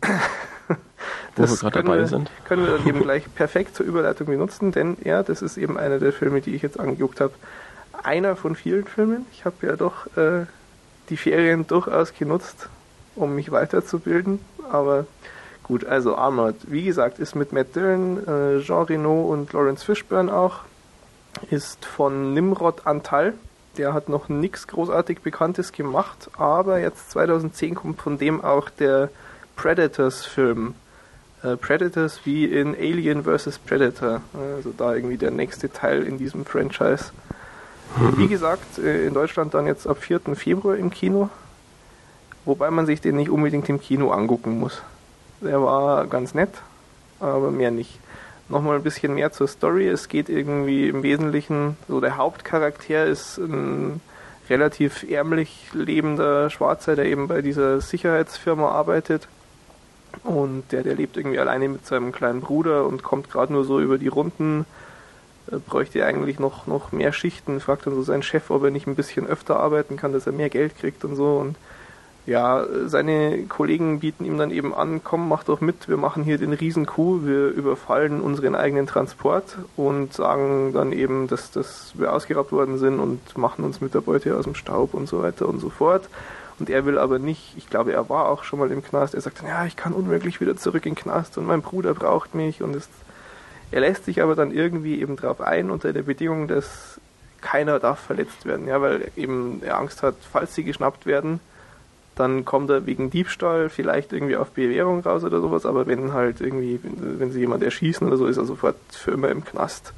das können wir dann eben gleich perfekt zur Überleitung benutzen, denn ja, das ist eben einer der Filme, die ich jetzt angeguckt habe. Einer von vielen Filmen. Ich habe ja doch die Ferien durchaus genutzt, um mich weiterzubilden, aber gut, also Armored, wie gesagt, ist mit Matt Dillon, Jean Reno und Lawrence Fishburne auch, ist von Nimrod Antal. Der hat noch nichts großartig Bekanntes gemacht, aber jetzt 2010 kommt von dem auch der Predators-Film. Predators wie in Alien vs. Predator. Also da irgendwie der nächste Teil in diesem Franchise. Wie gesagt, in Deutschland dann jetzt ab 4. Februar im Kino. Wobei man sich den nicht unbedingt im Kino angucken muss. Der war ganz nett, aber mehr nicht. Nochmal ein bisschen mehr zur Story. Es geht irgendwie im Wesentlichen, so der Hauptcharakter ist ein relativ ärmlich lebender Schwarzer, der eben bei dieser Sicherheitsfirma arbeitet. Und der lebt irgendwie alleine mit seinem kleinen Bruder und kommt gerade nur so über die Runden. Bräuchte eigentlich noch mehr Schichten. Fragt dann so seinen Chef, ob er nicht ein bisschen öfter arbeiten kann, dass er mehr Geld kriegt und so. Und Ja, seine Kollegen bieten ihm dann eben an, komm, mach doch mit, wir machen hier den Riesen-Coup, wir überfallen unseren eigenen Transport und sagen dann eben, dass wir ausgeraubt worden sind und machen uns mit der Beute aus dem Staub und so weiter und so fort. Und er will aber nicht, ich glaube, er war auch schon mal im Knast, er sagt dann, ja, ich kann unmöglich wieder zurück in den Knast und mein Bruder braucht mich und er lässt sich aber dann irgendwie eben drauf ein, unter der Bedingung, dass keiner darf verletzt werden, ja, weil eben er Angst hat, falls sie geschnappt werden, dann kommt er wegen Diebstahl vielleicht irgendwie auf Bewährung raus oder sowas, aber wenn halt irgendwie, wenn sie jemand erschießen oder so, ist er sofort für immer im Knast.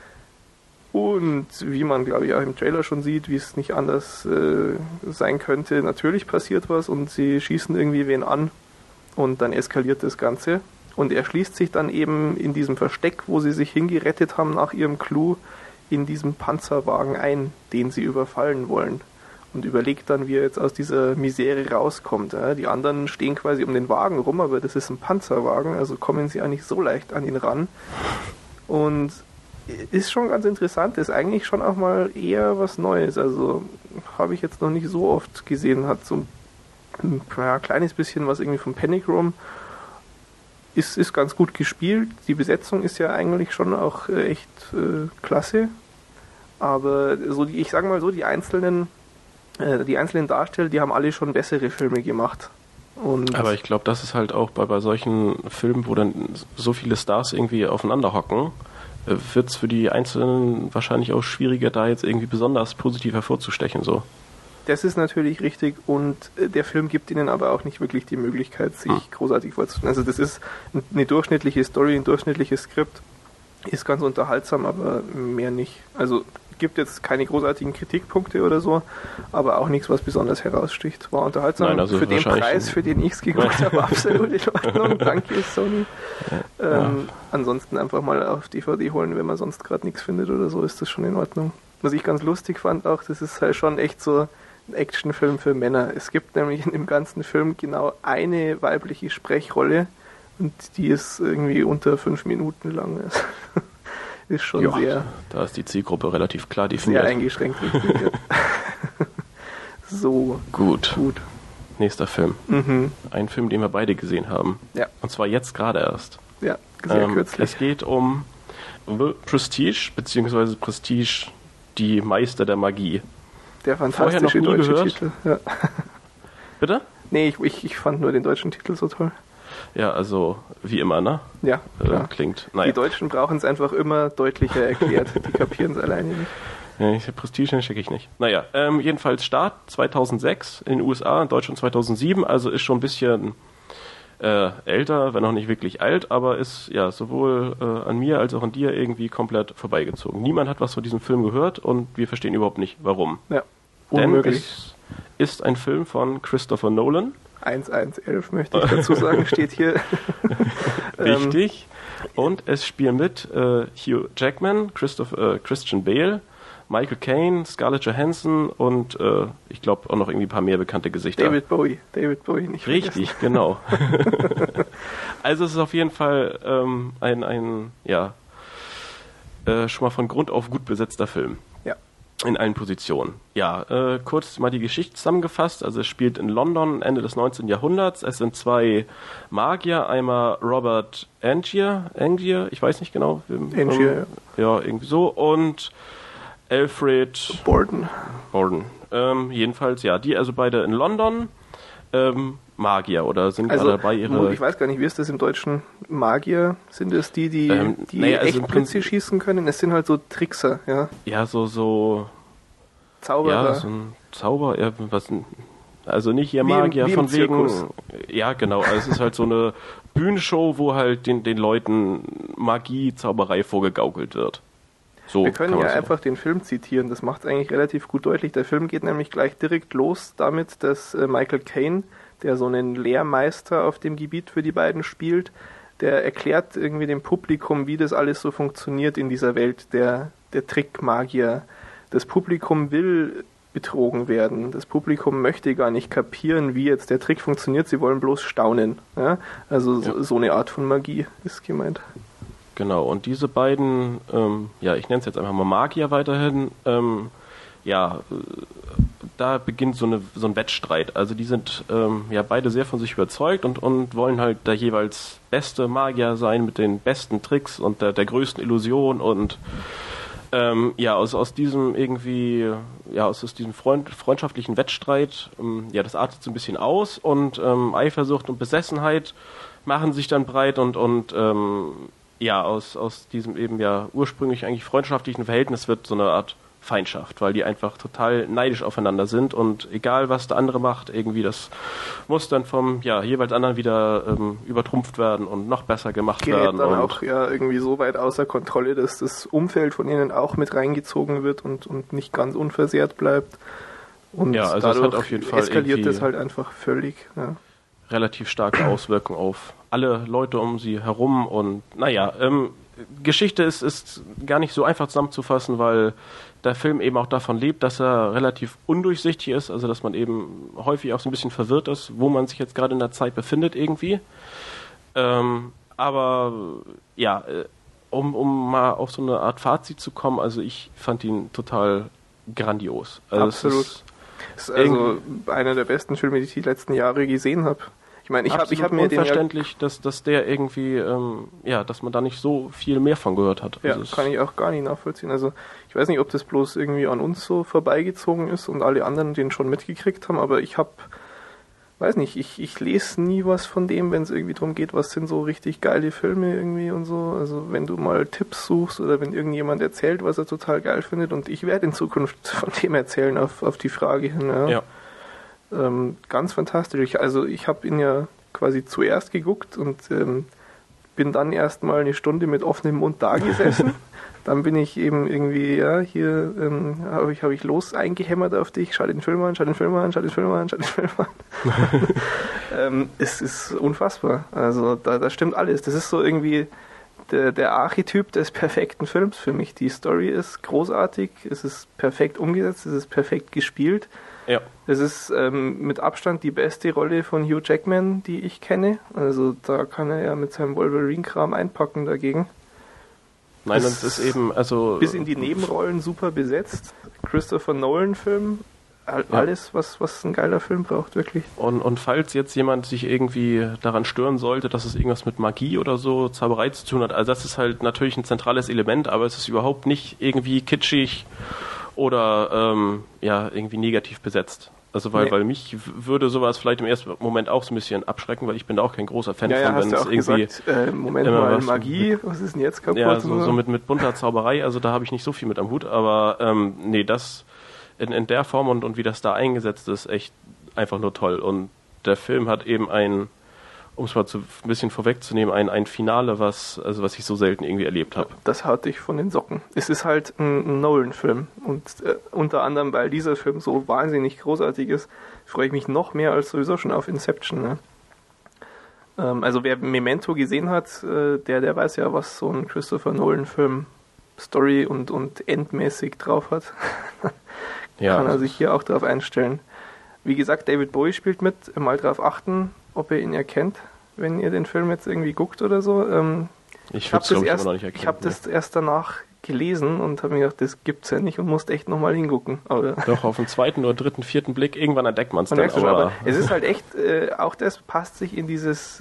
Und wie man, glaube ich, auch im Trailer schon sieht, wie es nicht anders sein könnte, natürlich passiert was und sie schießen irgendwie wen an und dann eskaliert das Ganze. Und er schließt sich dann eben in diesem Versteck, wo sie sich hingerettet haben nach ihrem Clou, in diesem Panzerwagen ein, den sie überfallen wollen. Und überlegt dann, wie er jetzt aus dieser Misere rauskommt. Ja. Die anderen stehen quasi um den Wagen rum, aber das ist ein Panzerwagen, also kommen sie auch nicht so leicht an ihn ran. Und ist schon ganz interessant, ist eigentlich schon auch mal eher was Neues. Also habe ich jetzt noch nicht so oft gesehen, hat so ein kleines bisschen was irgendwie vom Panic Room. Ist ganz gut gespielt. Die Besetzung ist ja eigentlich schon auch echt klasse. Aber so ich sage mal so, die einzelnen Darsteller, die haben alle schon bessere Filme gemacht. Aber ich glaube, das ist halt auch bei solchen Filmen, wo dann so viele Stars irgendwie aufeinander hocken, wird es für die Einzelnen wahrscheinlich auch schwieriger, da jetzt irgendwie besonders positiv hervorzustechen. So. Das ist natürlich richtig und der Film gibt ihnen aber auch nicht wirklich die Möglichkeit, sich großartig vorzustellen. Also das ist eine durchschnittliche Story, ein durchschnittliches Skript, ist ganz unterhaltsam, aber mehr nicht. Also gibt jetzt keine großartigen Kritikpunkte oder so, aber auch nichts, was besonders heraussticht. War unterhaltsam. Nein, also für den Preis, für den ich es geguckt habe, absolut in Ordnung. Danke, Sony. Ansonsten einfach mal auf DVD holen, wenn man sonst gerade nichts findet oder so, ist das schon in Ordnung. Was ich ganz lustig fand auch, das ist halt schon echt so ein Actionfilm für Männer. Es gibt nämlich in dem ganzen Film genau eine weibliche Sprechrolle und die ist irgendwie unter 5 Minuten lang. Ist schon sehr... Da ist die Zielgruppe relativ klar definiert. Sehr eingeschränkt. Richtig, So. Gut. Nächster Film. Ein Film, den wir beide gesehen haben. Ja. Und zwar jetzt gerade erst. Ja, sehr kürzlich. Es geht um The Prestige, beziehungsweise Prestige, die Meister der Magie. Der fantastische deutsche gehört. Titel. Ja. Bitte? Nee, ich fand nur den deutschen Titel so toll. Ja, also wie immer, ne? Ja, klar. Klingt. Naja. Die Deutschen brauchen es einfach immer deutlicher erklärt. Die kapieren es alleine nicht. Ja, Prestige schicke ich nicht. Naja, jedenfalls Start 2006 in den USA, in Deutschland 2007, also ist schon ein bisschen älter, wenn auch nicht wirklich alt, aber ist ja sowohl an mir als auch an dir irgendwie komplett vorbeigezogen. Niemand hat was von diesem Film gehört und wir verstehen überhaupt nicht, warum. Ja, unmöglich. Denn es ist ein Film von Christopher Nolan. 1111 möchte ich dazu sagen, steht hier. Richtig. Und es spielen mit Hugh Jackman, Christian Bale, Michael Caine, Scarlett Johansson und ich glaube auch noch irgendwie ein paar mehr bekannte Gesichter. David Bowie nicht Richtig, vergessen. Genau. Also es ist auf jeden Fall schon mal von Grund auf gut besetzter Film. Ja. In allen Positionen. Ja, kurz mal die Geschichte zusammengefasst. Also es spielt in London Ende des 19. Jahrhunderts. Es sind 2 Magier, einmal Robert Angier, ich weiß nicht genau. Angier, ja, irgendwie so. Und Alfred Borden. Jedenfalls, ja, die also beide in London. Magier oder sind also, gerade dabei ihre... Ich weiß gar nicht, wie ist das im Deutschen? Magier? Sind es die also echt Blitze schießen können? Es sind halt so Trickser, ja? Ja, so... Zauberer. Ja, so ein Zauber, also nicht hier Magier, von wegen... Ja, genau, also es ist halt so eine Bühnenshow, wo halt den Leuten Magie, Zauberei vorgegaukelt wird. So wir können ja einfach den Film zitieren, das macht es eigentlich relativ gut deutlich. Der Film geht nämlich gleich direkt los damit, dass Michael Caine, der so einen Lehrmeister auf dem Gebiet für die beiden spielt, der erklärt irgendwie dem Publikum, wie das alles so funktioniert in dieser Welt der Trickmagier. Das Publikum will betrogen werden. Das Publikum möchte gar nicht kapieren, wie jetzt der Trick funktioniert. Sie wollen bloß staunen. Ja? Also so eine Art von Magie ist gemeint. Genau, und diese beiden, da da beginnt so ein Wettstreit. Also die sind beide sehr von sich überzeugt und wollen halt der jeweils beste Magier sein mit den besten Tricks und der größten Illusion und aus diesem irgendwie, aus diesem freundschaftlichen Wettstreit, das artet so ein bisschen aus und Eifersucht und Besessenheit machen sich dann breit und aus diesem eben ursprünglich eigentlich freundschaftlichen Verhältnis wird so eine Art Feindschaft, weil die einfach total neidisch aufeinander sind und egal was der andere macht, irgendwie das muss dann vom jeweils anderen wieder übertrumpft werden und noch besser gemacht werden. Gerät dann auch irgendwie so weit außer Kontrolle, dass das Umfeld von ihnen auch mit reingezogen wird und nicht ganz unversehrt bleibt. Und also dadurch es hat auf jeden Fall eskaliert das halt einfach völlig. Ja. Relativ starke Auswirkungen auf alle Leute um sie herum und Geschichte ist gar nicht so einfach zusammenzufassen, weil der Film eben auch davon lebt, dass er relativ undurchsichtig ist, also dass man eben häufig auch so ein bisschen verwirrt ist, wo man sich jetzt gerade in der Zeit befindet irgendwie. Um mal auf so eine Art Fazit zu kommen, also ich fand ihn total grandios. Also absolut. Es ist also einer der besten Filme, die ich die letzten Jahre gesehen habe. Ich meine, ich habe mir unverständlich, dass der irgendwie, dass man da nicht so viel mehr von gehört hat. Ja, also kann ich auch gar nicht nachvollziehen. Also ich weiß nicht, ob das bloß irgendwie an uns so vorbeigezogen ist und alle anderen den schon mitgekriegt haben, aber ich lese nie was von dem, wenn es irgendwie darum geht, was sind so richtig geile Filme irgendwie und so. Also wenn du mal Tipps suchst oder wenn irgendjemand erzählt, was er total geil findet und ich werde in Zukunft von dem erzählen auf die Frage hin. Ja. Ganz fantastisch. Also ich habe ihn ja quasi zuerst geguckt und bin dann erstmal eine Stunde mit offenem Mund da gesessen. Dann bin ich eben irgendwie, habe ich los eingehämmert auf dich, schau den Film an. Es ist unfassbar. Also da stimmt alles. Das ist so irgendwie der Archetyp des perfekten Films für mich. Die Story ist großartig, es ist perfekt umgesetzt, es ist perfekt gespielt. Ja. Es ist mit Abstand die beste Rolle von Hugh Jackman, die ich kenne. Also da kann er ja mit seinem Wolverine-Kram einpacken dagegen. Nein, und es ist eben, also... Bis in die Nebenrollen super besetzt. Christopher Nolan-Film, alles, was ein geiler Film braucht, wirklich. Und falls jetzt jemand sich irgendwie daran stören sollte, dass es irgendwas mit Magie oder so, Zauberei zu tun hat, also das ist halt natürlich ein zentrales Element, aber es ist überhaupt nicht irgendwie kitschig oder irgendwie negativ besetzt. Also weil mich würde sowas vielleicht im ersten Moment auch so ein bisschen abschrecken, weil ich bin da auch kein großer Fan von, wenn es irgendwie gesagt, Moment mal, Magie, was ist denn jetzt kaputt? Ja, so mit bunter Zauberei, also da habe ich nicht so viel mit am Hut, aber das in der Form und wie das da eingesetzt ist, echt einfach nur toll. Und der Film hat eben um es mal ein bisschen vorwegzunehmen, ein Finale, was ich so selten irgendwie erlebt habe. Das haut dich von den Socken. Es ist halt ein Nolan-Film und unter anderem, weil dieser Film so wahnsinnig großartig ist, freue ich mich noch mehr als sowieso schon auf Inception. Ne? Also wer Memento gesehen hat, der weiß ja, was so ein Christopher Nolan-Film Story und endmäßig drauf hat. Kann er sich hier auch drauf einstellen. Wie gesagt, David Bowie spielt mit, mal drauf achten, ob ihr ihn erkennt, wenn ihr den Film jetzt irgendwie guckt oder so. Ich habe das erst danach gelesen und habe mir gedacht, das gibt's ja nicht und musste echt nochmal hingucken. Aber doch, auf den zweiten oder dritten, vierten Blick, irgendwann entdeckt man es dann. Aber es ist halt echt, auch das passt sich in dieses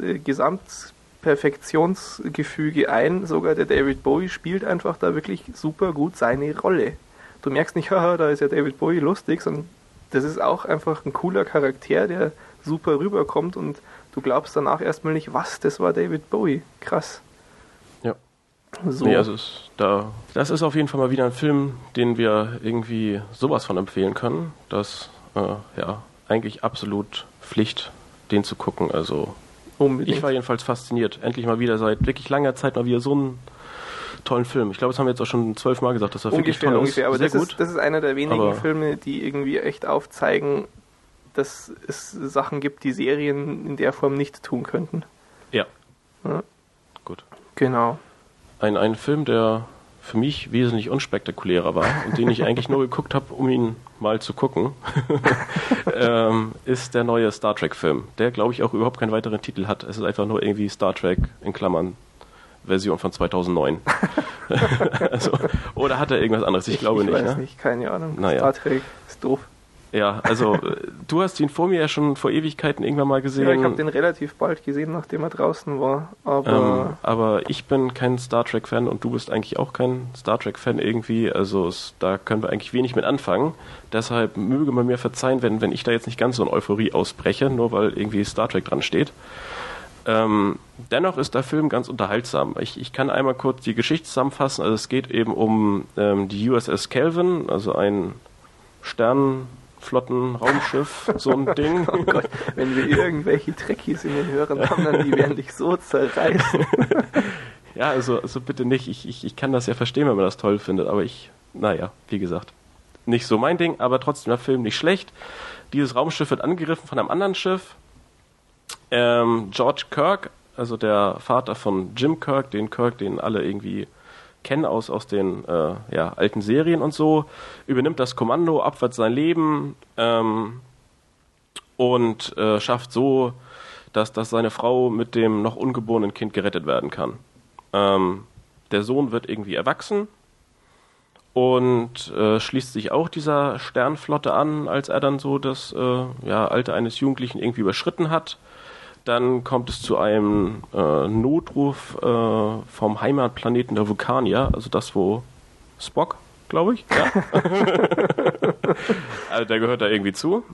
Gesamtperfektionsgefüge ein. Sogar der David Bowie spielt einfach da wirklich super gut seine Rolle. Du merkst nicht, haha, da ist ja David Bowie lustig, sondern das ist auch einfach ein cooler Charakter, der super rüberkommt und du glaubst danach erstmal nicht, was, das war David Bowie. Krass. Ja. So. Nee, also das ist auf jeden Fall mal wieder ein Film, den wir irgendwie sowas von empfehlen können. Das eigentlich absolut Pflicht, den zu gucken. Also unbedingt. Ich war jedenfalls fasziniert. Endlich mal wieder seit wirklich langer Zeit mal wieder so einen tollen Film. Ich glaube, das haben wir jetzt auch schon 12 Mal gesagt, dass er wirklich toll ist. Ungefähr, aber das ist einer der wenigen Filme, die irgendwie echt aufzeigen, dass es Sachen gibt, die Serien in der Form nicht tun könnten. Ja. Ja. Gut. Genau. Ein Film, der für mich wesentlich unspektakulärer war und den ich eigentlich nur geguckt habe, um ihn mal zu gucken, ist der neue Star Trek-Film, der, glaube ich, auch überhaupt keinen weiteren Titel hat. Es ist einfach nur irgendwie Star Trek in Klammern Version von 2009. Oder hat er irgendwas anderes? Ich glaube nicht. Ich weiß nicht, keine Ahnung. Naja. Star Trek ist doof. Ja, also du hast ihn vor mir ja schon vor Ewigkeiten irgendwann mal gesehen. Ja, ich habe den relativ bald gesehen, nachdem er draußen war. Aber ich bin kein Star Trek-Fan und du bist eigentlich auch kein Star Trek-Fan irgendwie. Also da können wir eigentlich wenig mit anfangen. Deshalb möge man mir verzeihen, wenn ich da jetzt nicht ganz so in Euphorie ausbreche, nur weil irgendwie Star Trek dran steht. Dennoch ist der Film ganz unterhaltsam. Ich kann einmal kurz die Geschichte zusammenfassen. Also es geht eben um die USS Kelvin, also ein Sternenflotten-Raumschiff, so ein Ding. Oh Gott, wenn wir irgendwelche Trekkies in den Hörern haben, dann die werden dich so zerreißen. Ja, also bitte nicht. Ich kann das ja verstehen, wenn man das toll findet, aber wie gesagt, nicht so mein Ding, aber trotzdem der Film nicht schlecht. Dieses Raumschiff wird angegriffen von einem anderen Schiff. George Kirk, also der Vater von Jim Kirk, den alle irgendwie kennen aus den alten Serien und so, übernimmt das Kommando, opfert sein Leben und schafft so, dass seine Frau mit dem noch ungeborenen Kind gerettet werden kann. Der Sohn wird irgendwie erwachsen und schließt sich auch dieser Sternflotte an, als er dann so das Alter eines Jugendlichen irgendwie überschritten hat. Dann kommt es zu einem Notruf vom Heimatplaneten der Vulkanier, also das, wo Spock, glaube ich, ja. Also der gehört da irgendwie zu.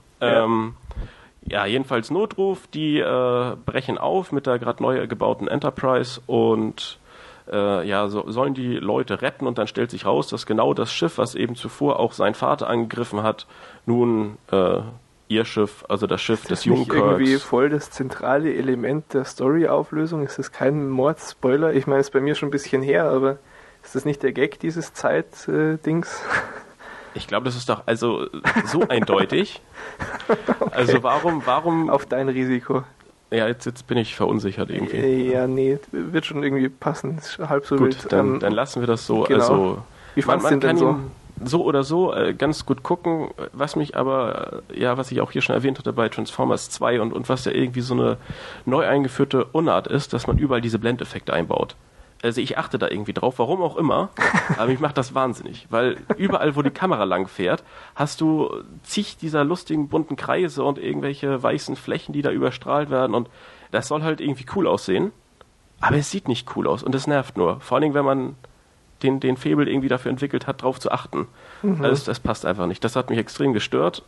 Jedenfalls Notruf, die brechen auf mit der gerade neu gebauten Enterprise und sollen die Leute retten und dann stellt sich raus, dass genau das Schiff, was eben zuvor auch sein Vater angegriffen hat, nun ihr Schiff, also das Schiff des jungen Kirks. Irgendwie voll das zentrale Element der Story-Auflösung. Ist das kein Mordspoiler? Ich meine, es ist bei mir schon ein bisschen her, aber ist das nicht der Gag dieses Zeit-Dings? Ich glaube, das ist doch also so eindeutig. Okay. Also warum... Auf dein Risiko. Ja, jetzt bin ich verunsichert irgendwie. Ja, nee, wird schon irgendwie passen. Ist halb so gut, wild. Dann lassen wir das so. Genau. Also, wie fandst du denn so? So oder so ganz gut gucken, was mich aber, was ich auch hier schon erwähnt hatte bei Transformers 2 und was ja irgendwie so eine neu eingeführte Unart ist, dass man überall diese Blendeffekte einbaut. Also ich achte da irgendwie drauf, warum auch immer, aber mich macht das wahnsinnig, weil überall, wo die Kamera lang fährt, hast du zig dieser lustigen bunten Kreise und irgendwelche weißen Flächen, die da überstrahlt werden und das soll halt irgendwie cool aussehen, aber es sieht nicht cool aus und es nervt nur, vor allem wenn man den Faible irgendwie dafür entwickelt hat, drauf zu achten. Mhm. Also das passt einfach nicht. Das hat mich extrem gestört.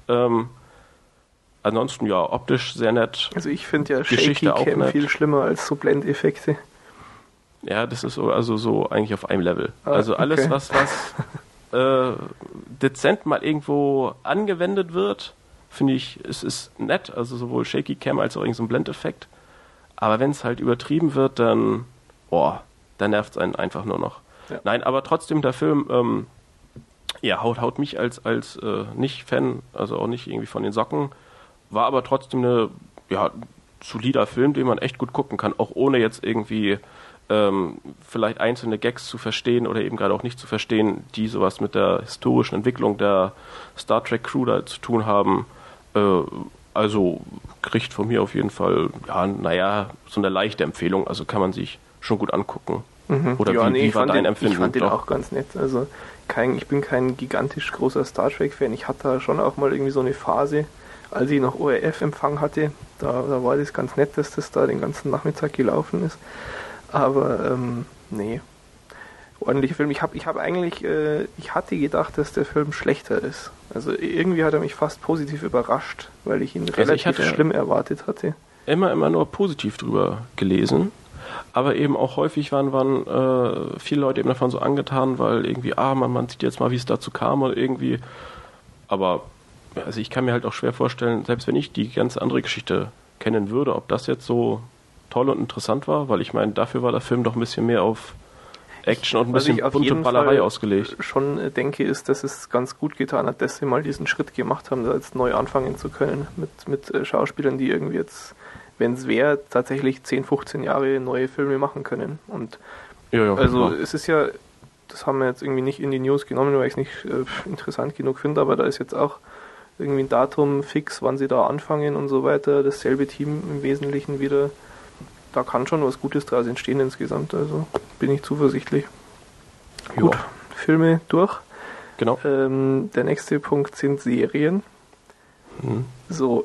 Ansonsten, optisch sehr nett. Also ich finde ja Shaky Cam viel schlimmer als so Blendeffekte. Ja, das ist so eigentlich auf einem Level. Also alles, okay. was dezent mal irgendwo angewendet wird, finde ich, es ist nett. Also sowohl Shaky Cam als auch irgend so ein Blendeffekt. Aber wenn es halt übertrieben wird, dann nervt es einen einfach nur noch. Ja. Nein, aber trotzdem der Film, haut mich als Nicht-Fan, also auch nicht irgendwie von den Socken, war aber trotzdem eine solider Film, den man echt gut gucken kann, auch ohne jetzt irgendwie vielleicht einzelne Gags zu verstehen oder eben gerade auch nicht zu verstehen, die sowas mit der historischen Entwicklung der Star Trek Crew da zu tun haben. Also kriegt von mir auf jeden Fall so eine leichte Empfehlung, also kann man sich schon gut angucken. Oder wie war dein Empfinden? Ich fand den auch ganz nett. Also ich bin kein gigantisch großer Star Trek-Fan. Ich hatte da schon auch mal irgendwie so eine Phase, als ich noch ORF-Empfang hatte. Da war das ganz nett, dass das da den ganzen Nachmittag gelaufen ist. Aber ordentlicher Film. Ich hatte gedacht, dass der Film schlechter ist. Also irgendwie hat er mich fast positiv überrascht, weil ich ihn relativ schlimm erwartet hatte. Immer nur positiv drüber gelesen. Aber eben auch häufig waren viele Leute eben davon so angetan, weil irgendwie, man sieht jetzt mal, wie es dazu kam oder irgendwie. Aber also ich kann mir halt auch schwer vorstellen, selbst wenn ich die ganze andere Geschichte kennen würde, ob das jetzt so toll und interessant war, weil ich meine, dafür war der Film doch ein bisschen mehr auf Action und ein bisschen bunte Ballerei ausgelegt. Schon denke, ist, dass es ganz gut getan hat, dass sie mal diesen Schritt gemacht haben, da jetzt neu anfangen zu können mit Schauspielern, die irgendwie jetzt, wenn es wäre, tatsächlich 10, 15 Jahre neue Filme machen können. Und es ist ja, das haben wir jetzt irgendwie nicht in die News genommen, weil ich es nicht interessant genug finde, aber da ist jetzt auch irgendwie ein Datum fix, wann sie da anfangen und so weiter. Dasselbe Team im Wesentlichen wieder. Da kann schon was Gutes draus entstehen insgesamt, also bin ich zuversichtlich. Gut, Filme durch. Genau. Der nächste Punkt sind Serien. So.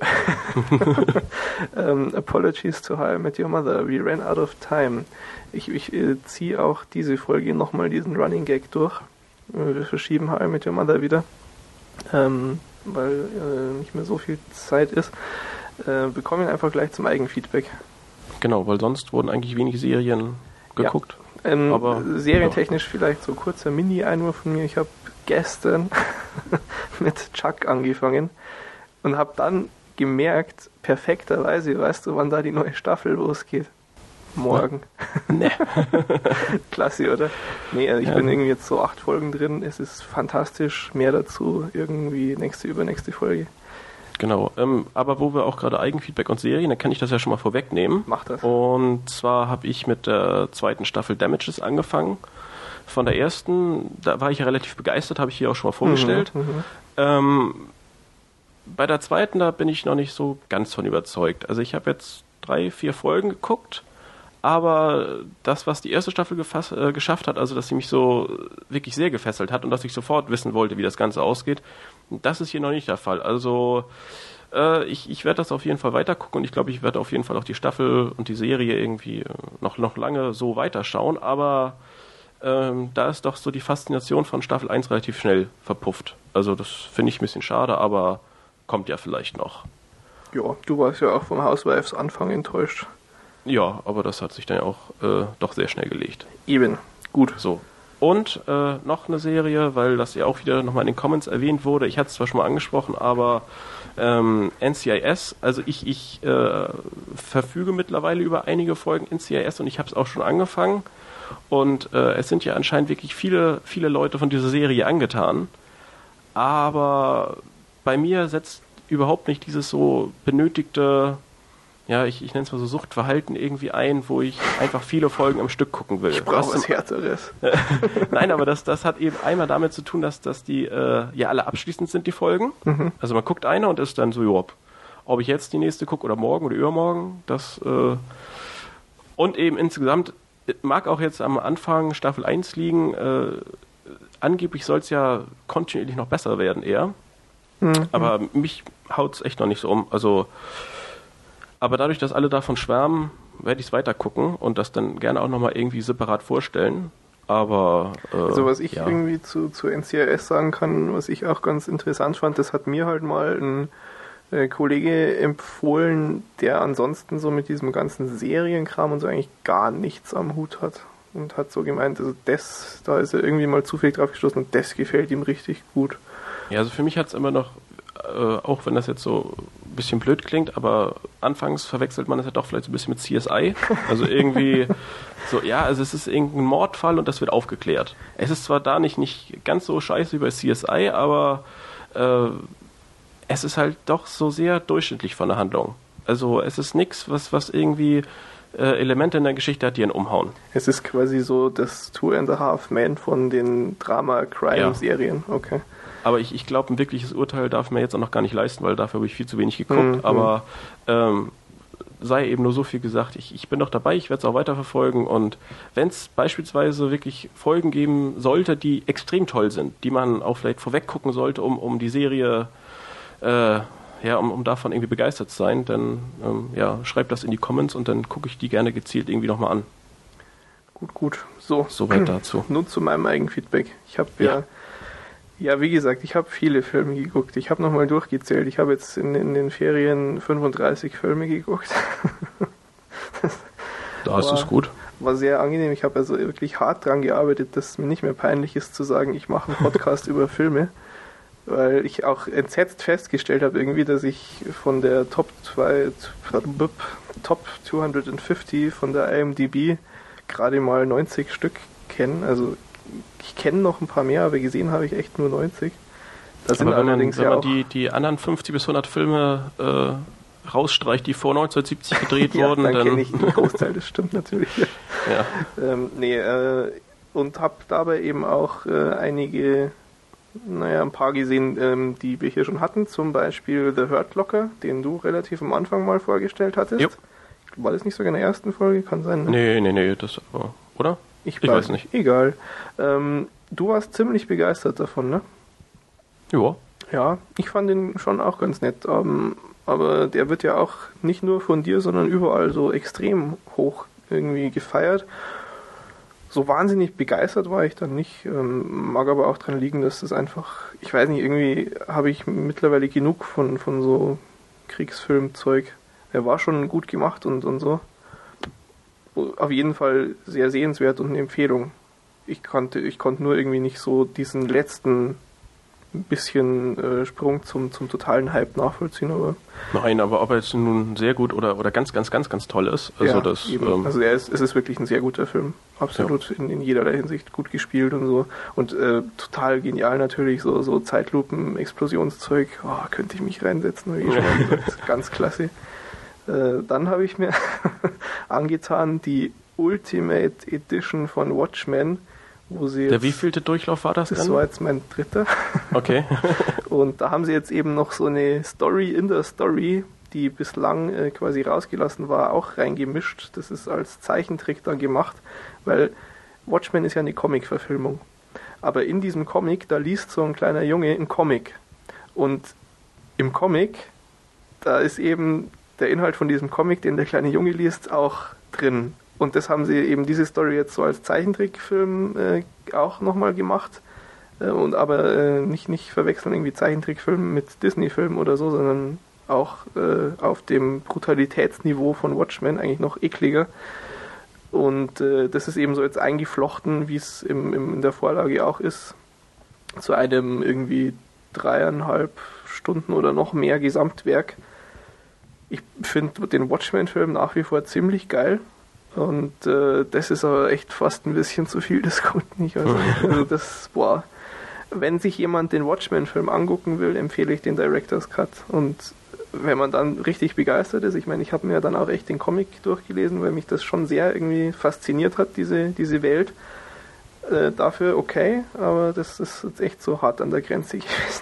Apologies to How I Met Your Mother. We ran out of time. Ich ziehe auch diese Folge nochmal diesen Running Gag durch. Wir verschieben How I Met Your Mother wieder, weil nicht mehr so viel Zeit ist. Bekommen einfach gleich zum Eigenfeedback. Genau, weil sonst wurden eigentlich wenig Serien geguckt. Ja. Aber serientechnisch vielleicht so kurzer Mini-Einwurf von mir. Ich habe gestern mit Chuck angefangen und habe dann gemerkt, perfekterweise, weißt du, wann da die neue Staffel losgeht? Morgen. Nee. Klasse, oder? Nee, ich bin irgendwie jetzt so 8 Folgen drin. Es ist fantastisch. Mehr dazu irgendwie übernächste Folge. Genau, aber wo wir auch gerade Eigenfeedback und Serien, dann kann ich das ja schon mal vorwegnehmen. Mach das. Und zwar habe ich mit der 2. Staffel Damages angefangen. Von der ersten, da war ich ja relativ begeistert, habe ich hier auch schon mal vorgestellt. Bei der 2., da bin ich noch nicht so ganz von überzeugt. Also ich habe jetzt 3, 4 Folgen geguckt, aber das, was die erste Staffel geschafft hat, also dass sie mich so wirklich sehr gefesselt hat und dass ich sofort wissen wollte, wie das Ganze ausgeht, das ist hier noch nicht der Fall. Also ich werde das auf jeden Fall weiter gucken und ich glaube, ich werde auf jeden Fall auch die Staffel und die Serie irgendwie noch lange so weiterschauen, aber da ist doch so die Faszination von Staffel 1 relativ schnell verpufft. Also das finde ich ein bisschen schade, aber kommt ja vielleicht noch. Ja, du warst ja auch vom Housewives Anfang enttäuscht. Ja, aber das hat sich dann ja auch doch sehr schnell gelegt. Eben, gut. So. Und noch eine Serie, weil das ja auch wieder nochmal in den Comments erwähnt wurde. Ich hatte es zwar schon mal angesprochen, aber NCIS, also ich verfüge mittlerweile über einige Folgen NCIS und ich habe es auch schon angefangen. Und es sind ja anscheinend wirklich viele Leute von dieser Serie angetan. Aber bei mir setzt überhaupt nicht dieses so benötigte, ja, ich nenne es mal so Suchtverhalten irgendwie ein, wo ich einfach viele Folgen am Stück gucken will. Ich brauche was Härteres. Nein, aber das hat eben einmal damit zu tun, dass die ja alle abschließend sind, die Folgen. Also man guckt eine und ist dann so, jo, ob ich jetzt die nächste gucke oder morgen oder übermorgen, und eben insgesamt mag auch jetzt am Anfang Staffel 1 liegen, angeblich soll es ja kontinuierlich noch besser werden eher. Aber mich haut es echt noch nicht so um. Also, aber dadurch, dass alle davon schwärmen, werde ich es weiter gucken und das dann gerne auch nochmal irgendwie separat vorstellen. Aber also was ich irgendwie zu NCIS sagen kann, was ich auch ganz interessant fand, das hat mir halt mal ein Kollege empfohlen, der ansonsten so mit diesem ganzen Serienkram und so eigentlich gar nichts am Hut hat. Und hat so gemeint, also da ist er irgendwie mal zufällig drauf gestoßen und das gefällt ihm richtig gut. Ja, also für mich hat es immer noch, auch wenn das jetzt so ein bisschen blöd klingt, aber anfangs verwechselt man es ja doch vielleicht so ein bisschen mit CSI. Also irgendwie so, ja, also es ist irgendein Mordfall und das wird aufgeklärt. Es ist zwar da nicht ganz so scheiße wie bei CSI, aber es ist halt doch so sehr durchschnittlich von der Handlung. Also es ist nichts, was irgendwie Elemente in der Geschichte hat, die ihn umhauen. Es ist quasi so das 2.5 Men von den Drama-Crime-Serien. Ja. Okay. Aber ich glaube, ein wirkliches Urteil darf man jetzt auch noch gar nicht leisten, weil dafür habe ich viel zu wenig geguckt. Aber sei eben nur so viel gesagt, ich bin doch dabei, ich werde es auch weiterverfolgen. Und wenn es beispielsweise wirklich Folgen geben sollte, die extrem toll sind, die man auch vielleicht vorweg gucken sollte, um die Serie um davon irgendwie begeistert zu sein, dann schreibt das in die Comments und dann gucke ich die gerne gezielt irgendwie nochmal an. Gut. So. Soweit dazu. Nun zu meinem Eigenfeedback. Ich habe wie gesagt, ich habe viele Filme geguckt. Ich habe nochmal durchgezählt. Ich habe jetzt in den Ferien 35 Filme geguckt. Das ist gut. War sehr angenehm. Ich habe also wirklich hart dran gearbeitet, dass es mir nicht mehr peinlich ist zu sagen, ich mache einen Podcast über Filme. Weil ich auch entsetzt festgestellt habe irgendwie, dass ich von der Top 250 von der IMDb gerade mal 90 Stück kenne. Also ich kenne noch ein paar mehr, aber gesehen habe ich echt nur 90. Das sind allerdings wenn man die anderen 50 bis 100 Filme rausstreicht, die vor 1970 gedreht wurden, dann kenne ich einen Großteil, das stimmt natürlich. Ja. Und habe dabei eben auch einige, ein paar gesehen, die wir hier schon hatten, zum Beispiel The Hurt Locker, den du relativ am Anfang mal vorgestellt hattest. Jupp. War das nicht sogar in der ersten Folge? Kann sein, ne? Nee, das war, oder? Ich weiß nicht. Egal. Du warst ziemlich begeistert davon, ne? Ja. Ja, ich fand den schon auch ganz nett. Aber der wird ja auch nicht nur von dir, sondern überall so extrem hoch irgendwie gefeiert. So wahnsinnig begeistert war ich dann nicht. Mag aber auch dran liegen, dass das einfach, ich weiß nicht, irgendwie habe ich mittlerweile genug von so Kriegsfilmzeug. Er war schon gut gemacht und so. Auf jeden Fall sehr sehenswert und eine Empfehlung. Ich konnte nur irgendwie nicht so diesen letzten bisschen Sprung zum totalen Hype nachvollziehen, aber. Nein, aber ob er jetzt nun sehr gut oder ganz, ganz, ganz, ganz toll ist, also ja, das. Also es ist wirklich ein sehr guter Film. Absolut in jederlei Hinsicht gut gespielt und so. Und total genial natürlich, so Zeitlupen, Explosionszeug, könnte ich mich reinsetzen, wie schon mal gesagt. Ganz klasse. Dann habe ich mir angetan die Ultimate Edition von Watchmen, wo sie jetzt, der wievielte Durchlauf war das dann? Das war jetzt mein 3. Okay. Und da haben sie jetzt eben noch so eine Story in der Story, die bislang quasi rausgelassen war, auch reingemischt. Das ist als Zeichentrick dann gemacht, weil Watchmen ist ja eine Comic-Verfilmung. Aber in diesem Comic, da liest so ein kleiner Junge einen Comic. Und im Comic, da ist eben der Inhalt von diesem Comic, den der kleine Junge liest, auch drin. Und das haben sie eben diese Story jetzt so als Zeichentrickfilm auch nochmal gemacht. Und aber nicht verwechseln irgendwie Zeichentrickfilm mit Disney-Film oder so, sondern auch auf dem Brutalitätsniveau von Watchmen, eigentlich noch ekliger. Und das ist eben so jetzt eingeflochten, wie es in der Vorlage auch ist, zu einem irgendwie 3,5 Stunden oder noch mehr Gesamtwerk. Ich finde den Watchmen-Film nach wie vor ziemlich geil. Und das ist aber echt fast ein bisschen zu viel des Guten nicht. Also das, wenn sich jemand den Watchmen-Film angucken will, empfehle ich den Director's Cut. Und wenn man dann richtig begeistert ist, ich meine, ich habe mir dann auch echt den Comic durchgelesen, weil mich das schon sehr irgendwie fasziniert hat, diese Welt. Dafür okay, aber das ist jetzt echt so hart an der Grenze gewesen.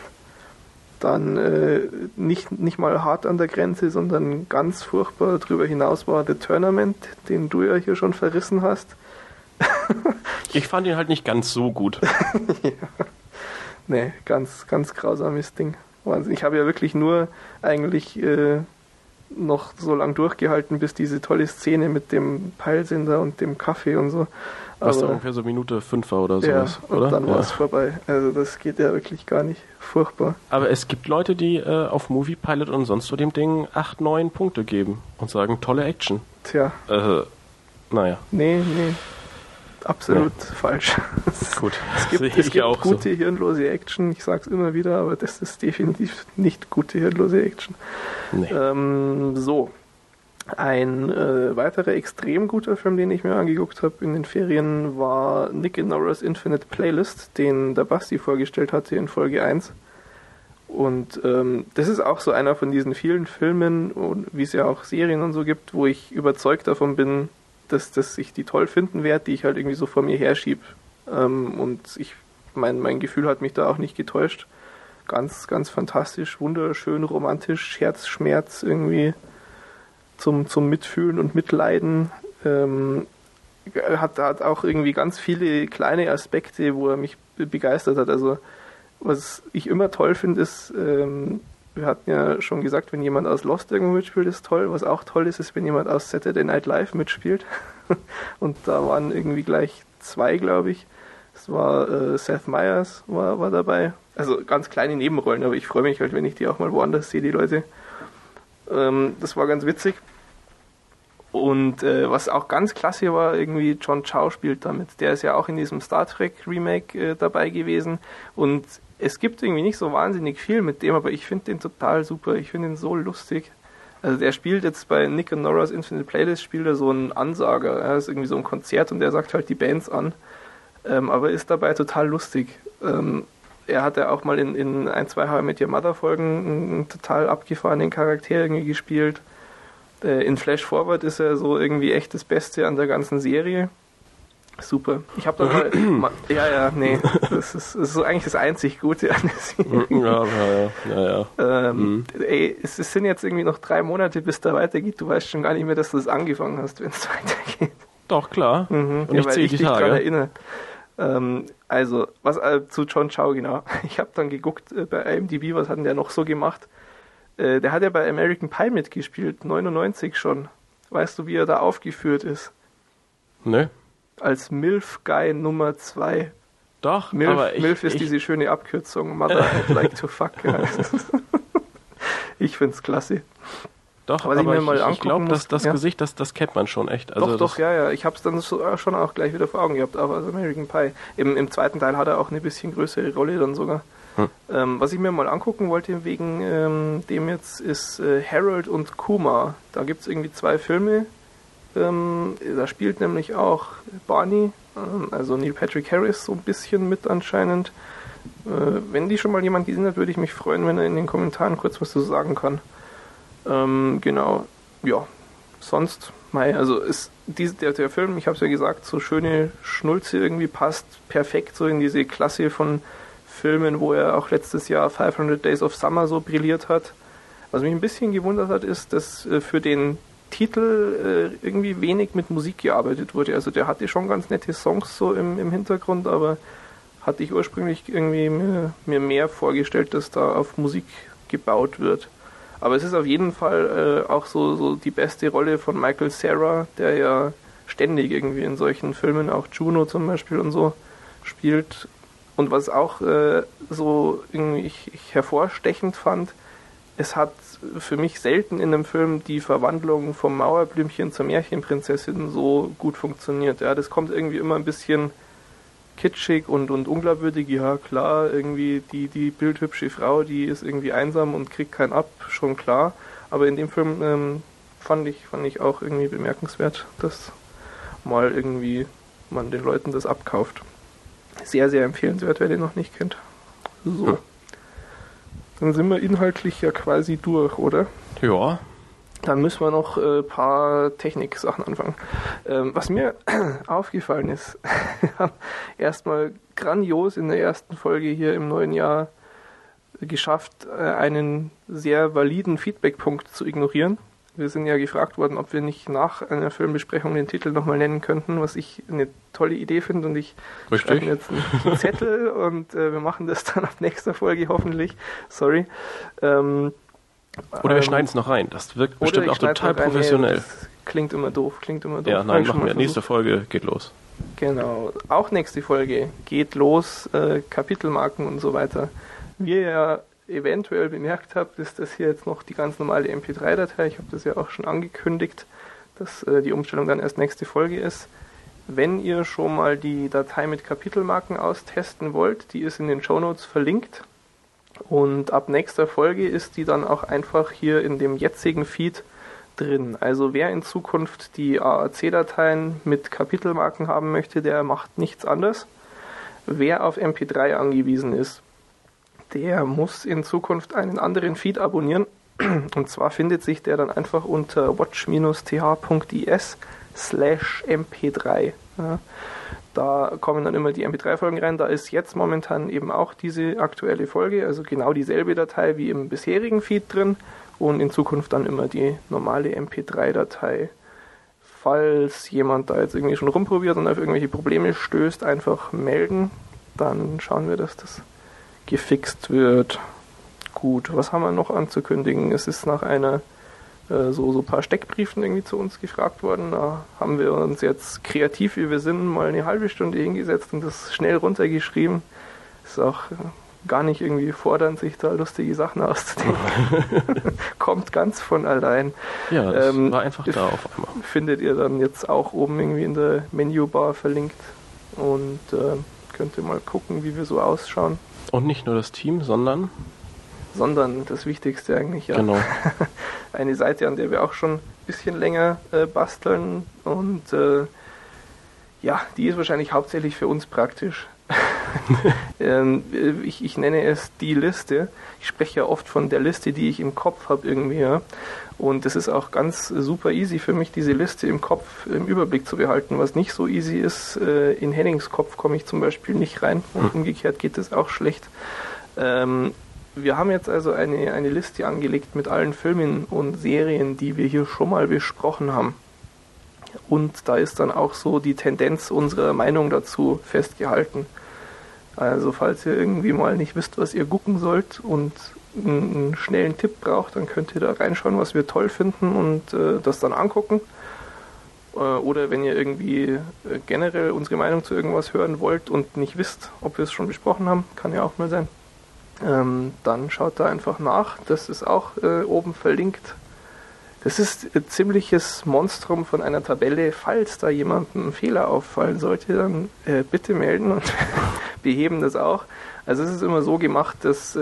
Dann nicht mal hart an der Grenze, sondern ganz furchtbar drüber hinaus war The Tournament, den du ja hier schon verrissen hast. Ich fand ihn halt nicht ganz so gut. Ja. Nee, ganz, ganz grausames Ding. Wahnsinn. Ich habe ja wirklich nur eigentlich noch so lang durchgehalten, bis diese tolle Szene mit dem Peilsender und dem Kaffee und so. Was da ungefähr so Minute 5 war oder sowas, ja, oder? Und dann war es vorbei. Also das geht ja wirklich gar nicht. Furchtbar. Aber es gibt Leute, die auf Movie Pilot und sonst so dem Ding 8, 9 Punkte geben und sagen, tolle Action. Tja. Naja. Nee. Absolut falsch. Gut, es gibt auch gute, hirnlose Action, ich sag's immer wieder, aber das ist definitiv nicht gute, hirnlose Action. Nee. So. Ein weiterer extrem guter Film, den ich mir angeguckt habe in den Ferien, war Nick and Nora's Infinite Playlist, den der Basti vorgestellt hatte in Folge 1. Und das ist auch so einer von diesen vielen Filmen, und wie es ja auch Serien und so gibt, wo ich überzeugt davon bin, dass ich die toll finden werde, die ich halt irgendwie so vor mir herschiebe. Und mein Gefühl hat mich da auch nicht getäuscht. Ganz, ganz fantastisch, wunderschön, romantisch, Herzschmerz irgendwie zum Mitfühlen und Mitleiden. Hat auch irgendwie ganz viele kleine Aspekte, wo er mich begeistert hat. Also was ich immer toll finde, ist, wir hatten ja schon gesagt, wenn jemand aus Lost irgendwo mitspielt, ist toll. Was auch toll ist, wenn jemand aus Saturday Night Live mitspielt. Und da waren irgendwie gleich 2, glaube ich. Es war Seth Meyers war dabei. Also ganz kleine Nebenrollen, aber ich freue mich halt, wenn ich die auch mal woanders sehe, die Leute. Das war ganz witzig. Und was auch ganz klasse war, irgendwie John Chow spielt damit. Der ist ja auch in diesem Star Trek Remake dabei gewesen. Und es gibt irgendwie nicht so wahnsinnig viel mit dem, aber ich finde den total super. Ich finde ihn so lustig. Also der spielt jetzt bei Nick and Nora's Infinite Playlist, spielt er so einen Ansager. Er ist irgendwie so ein Konzert und der sagt halt die Bands an. Aber ist dabei total lustig. Er hat ja auch mal in 1, 2 How I Met Your Mother Folgen einen total abgefahrenen Charakter irgendwie gespielt. In Flash Forward ist er so irgendwie echt das Beste an der ganzen Serie. Super. Ich habe dann mal... Das ist so eigentlich das einzig Gute an der Serie. Ja. Es sind jetzt irgendwie noch 3 Monate, bis da weitergeht. Du weißt schon gar nicht mehr, dass du das angefangen hast, wenn es weitergeht. Doch, klar. Und ich zähle die Tage. Daran erinnere. Also, was zu John Chow, genau. Ich habe dann geguckt bei IMDb, was hat denn der noch so gemacht? Der hat ja bei American Pie mitgespielt, 99 schon. Weißt du, wie er da aufgeführt ist? Nö. Als MILF-Guy Nummer 2. Doch, MILF, aber MILF ist diese schöne Abkürzung. Mother, I'd like to fuck. Ja. Ich find's klasse. Doch, was aber ich glaube, muss, das Gesicht, das kennt man schon echt. Also doch, ja. Ich hab's dann schon auch gleich wieder vor Augen gehabt, auch als American Pie. Im zweiten Teil hat er auch eine bisschen größere Rolle dann sogar. Was ich mir mal angucken wollte wegen dem jetzt ist Harold und Kumar. Da gibt's irgendwie 2 Filme. Da spielt nämlich auch Barney, also Neil Patrick Harris, so ein bisschen mit anscheinend. Wenn die schon mal jemand gesehen hat, würde ich mich freuen, wenn er in den Kommentaren kurz was zu sagen kann. Genau, ja. Sonst, also ist der Film, ich habe es ja gesagt, so schöne Schnulze irgendwie passt perfekt so in diese Klasse von Filmen, wo er auch letztes Jahr 500 Days of Summer so brilliert hat. Was mich ein bisschen gewundert hat, ist, dass für den Titel irgendwie wenig mit Musik gearbeitet wurde. Also der hatte schon ganz nette Songs so im Hintergrund, aber hatte ich ursprünglich irgendwie mir mehr vorgestellt, dass da auf Musik gebaut wird. Aber es ist auf jeden Fall auch so die beste Rolle von Michael Cera, der ja ständig irgendwie in solchen Filmen, auch Juno zum Beispiel und so, spielt. Und was auch so irgendwie ich hervorstechend fand, es hat für mich selten in einem Film die Verwandlung vom Mauerblümchen zur Märchenprinzessin so gut funktioniert. Ja, das kommt irgendwie immer ein bisschen kitschig und unglaubwürdig. Ja, klar, irgendwie die bildhübsche Frau, die ist irgendwie einsam und kriegt keinen ab, schon klar. Aber in dem Film fand ich auch irgendwie bemerkenswert, dass mal irgendwie man den Leuten das abkauft. Sehr, sehr empfehlenswert, wer den noch nicht kennt. So. Dann sind wir inhaltlich ja quasi durch, oder? Ja. Dann müssen wir noch ein paar Technik-Sachen anfangen. Was mir aufgefallen ist, wir haben erstmal grandios in der ersten Folge hier im neuen Jahr geschafft, einen sehr validen Feedback-Punkt zu ignorieren. Wir sind ja gefragt worden, ob wir nicht nach einer Filmbesprechung den Titel nochmal nennen könnten, was ich eine tolle Idee finde, und ich schreibe jetzt einen Zettel und wir machen das dann ab nächster Folge hoffentlich. Sorry. Oder wir schneiden es noch rein. Das wirkt bestimmt auch total professionell. Das klingt immer doof. Ja, nein, machen wir. Nächste Folge geht los. Genau. Auch nächste Folge geht los. Kapitelmarken und so weiter. Wie ihr ja eventuell bemerkt habt, ist das hier jetzt noch die ganz normale MP3-Datei. Ich habe das ja auch schon angekündigt, dass die Umstellung dann erst nächste Folge ist. Wenn ihr schon mal die Datei mit Kapitelmarken austesten wollt, die ist in den Shownotes verlinkt. Und ab nächster Folge ist die dann auch einfach hier in dem jetzigen Feed drin. Also wer in Zukunft die AAC-Dateien mit Kapitelmarken haben möchte, der macht nichts anderes. Wer auf MP3 angewiesen ist, der muss in Zukunft einen anderen Feed abonnieren. Und zwar findet sich der dann einfach unter watch-th.is/mp3. Ja. Da kommen dann immer die MP3-Folgen rein. Da ist jetzt momentan eben auch diese aktuelle Folge, also genau dieselbe Datei wie im bisherigen Feed drin, und in Zukunft dann immer die normale MP3-Datei. Falls jemand da jetzt irgendwie schon rumprobiert und auf irgendwelche Probleme stößt, einfach melden. Dann schauen wir, dass das gefixt wird. Gut, was haben wir noch anzukündigen? Es ist nach einer so ein paar Steckbriefen irgendwie zu uns gefragt worden. Da haben wir uns jetzt kreativ, wie wir sind, mal eine halbe Stunde hingesetzt und das schnell runtergeschrieben. Ist auch gar nicht irgendwie fordernd, sich da lustige Sachen auszudenken. Kommt ganz von allein. Ja, das war einfach da auf einmal. Findet ihr dann jetzt auch oben irgendwie in der Menübar verlinkt und könnt ihr mal gucken, wie wir so ausschauen. Und nicht nur das Team, sondern das Wichtigste eigentlich, ja. Genau. Eine Seite, an der wir auch schon ein bisschen länger basteln, und ja, die ist wahrscheinlich hauptsächlich für uns praktisch. Ich nenne es die Liste. Ich spreche ja oft von der Liste, die ich im Kopf habe irgendwie, ja. Und es ist auch ganz super easy für mich, diese Liste im Kopf im Überblick zu behalten. Was nicht so easy ist, in Hennings Kopf komme ich zum Beispiel nicht rein, und umgekehrt geht es auch schlecht. Wir haben jetzt also eine Liste angelegt mit allen Filmen und Serien, die wir hier schon mal besprochen haben. Und da ist dann auch so die Tendenz unserer Meinung dazu festgehalten. Also falls ihr irgendwie mal nicht wisst, was ihr gucken sollt und einen schnellen Tipp braucht, dann könnt ihr da reinschauen, was wir toll finden und das dann angucken. Oder wenn ihr irgendwie generell unsere Meinung zu irgendwas hören wollt und nicht wisst, ob wir es schon besprochen haben, kann ja auch mal sein, dann schaut da einfach nach. Das ist auch oben verlinkt. Das ist ein ziemliches Monstrum von einer Tabelle. Falls da jemandem ein Fehler auffallen sollte, dann bitte melden und beheben das auch. Also es ist immer so gemacht, dass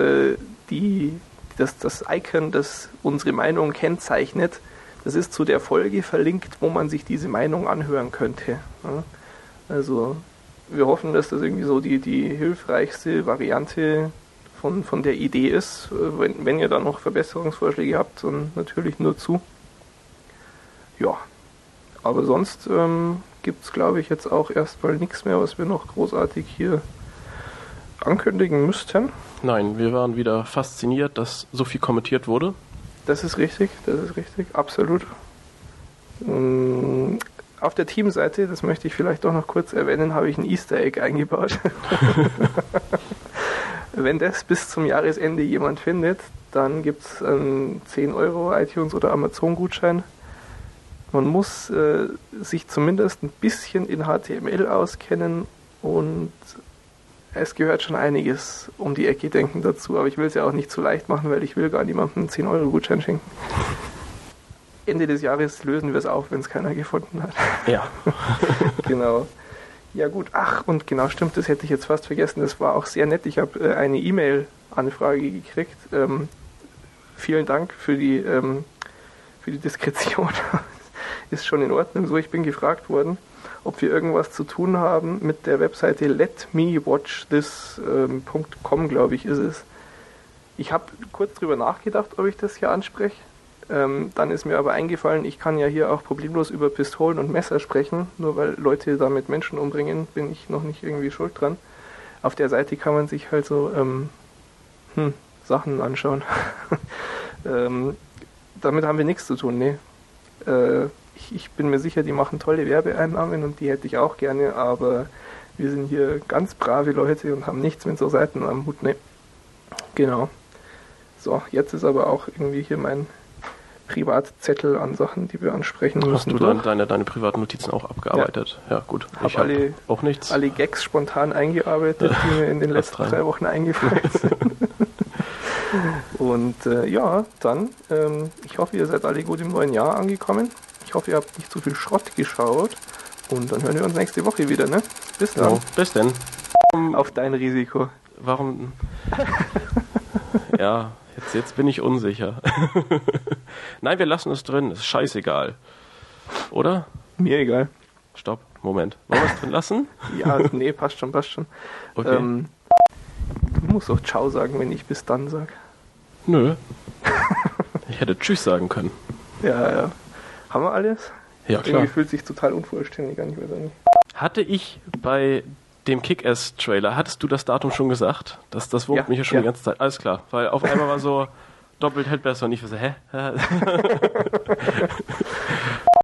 das Icon, das unsere Meinung kennzeichnet, das ist zu der Folge verlinkt, wo man sich diese Meinung anhören könnte. Ja? Also wir hoffen, dass das irgendwie so die hilfreichste Variante von der Idee ist. Wenn ihr da noch Verbesserungsvorschläge habt, dann natürlich nur zu. Ja, aber sonst gibt es, glaube ich, jetzt auch erstmal nichts mehr, was wir noch großartig hier ankündigen müssten. Nein, wir waren wieder fasziniert, dass so viel kommentiert wurde. Das ist richtig, absolut. Auf der Teamseite, das möchte ich vielleicht auch noch kurz erwähnen, habe ich ein Easter Egg eingebaut. Wenn das bis zum Jahresende jemand findet, dann gibt es einen 10 € iTunes- oder Amazon-Gutschein. Man muss sich zumindest ein bisschen in HTML auskennen und es gehört schon einiges um die Ecke denken dazu, aber ich will es ja auch nicht zu leicht machen, weil ich will gar niemandem einen 10 € Gutschein schenken. Ende des Jahres lösen wir es auf, wenn es keiner gefunden hat. Ja. Genau. Ja gut, ach und genau, stimmt, das hätte ich jetzt fast vergessen, das war auch sehr nett. Ich habe eine E-Mail-Anfrage gekriegt. Vielen Dank für die Diskretion. Ist schon in Ordnung so. Ich bin gefragt worden, ob wir irgendwas zu tun haben mit der Webseite letmewatchthis.com, glaube ich, ist es. Ich habe kurz drüber nachgedacht, ob ich das hier anspreche. Dann ist mir aber eingefallen, ich kann ja hier auch problemlos über Pistolen und Messer sprechen. Nur weil Leute damit Menschen umbringen, bin ich noch nicht irgendwie schuld dran. Auf der Seite kann man sich halt so Sachen anschauen. Damit haben wir nichts zu tun, nee. Ich bin mir sicher, die machen tolle Werbeeinnahmen und die hätte ich auch gerne, aber wir sind hier ganz brave Leute und haben nichts mit so Seiten am Hut, ne. Genau. So, jetzt ist aber auch irgendwie hier mein Privatzettel an Sachen, die wir ansprechen müssen. Hast du dann deine privaten Notizen auch abgearbeitet? Ja, gut. Ich habe auch nichts. Alle Gags spontan eingearbeitet, die mir in den letzten 3 Wochen eingefallen sind. Und ja, dann, ich hoffe, ihr seid alle gut im neuen Jahr angekommen. Ich hoffe, ihr habt nicht zu viel Schrott geschaut. Und dann hören wir uns nächste Woche wieder, ne? Bis dann. Genau. Bis denn. Auf dein Risiko. Warum? Ja, jetzt bin ich unsicher. Nein, wir lassen es drin. Ist scheißegal. Oder? Mir egal. Stopp. Moment. Wollen wir es drin lassen? Ja, nee, passt schon. Okay. Du musst doch Ciao sagen, wenn ich bis dann sag. Nö. Ich hätte Tschüss sagen können. Ja. Haben wir alles? Ja, klar. Irgendwie fühlt sich total unvollständig an, ich weiß auch nicht. Hatte ich bei dem Kick-Ass-Trailer, hattest du das Datum schon gesagt? Das wurmt mich ja schon die ganze Zeit. Alles klar, weil auf einmal war so doppelt hält besser und ich war so, hä?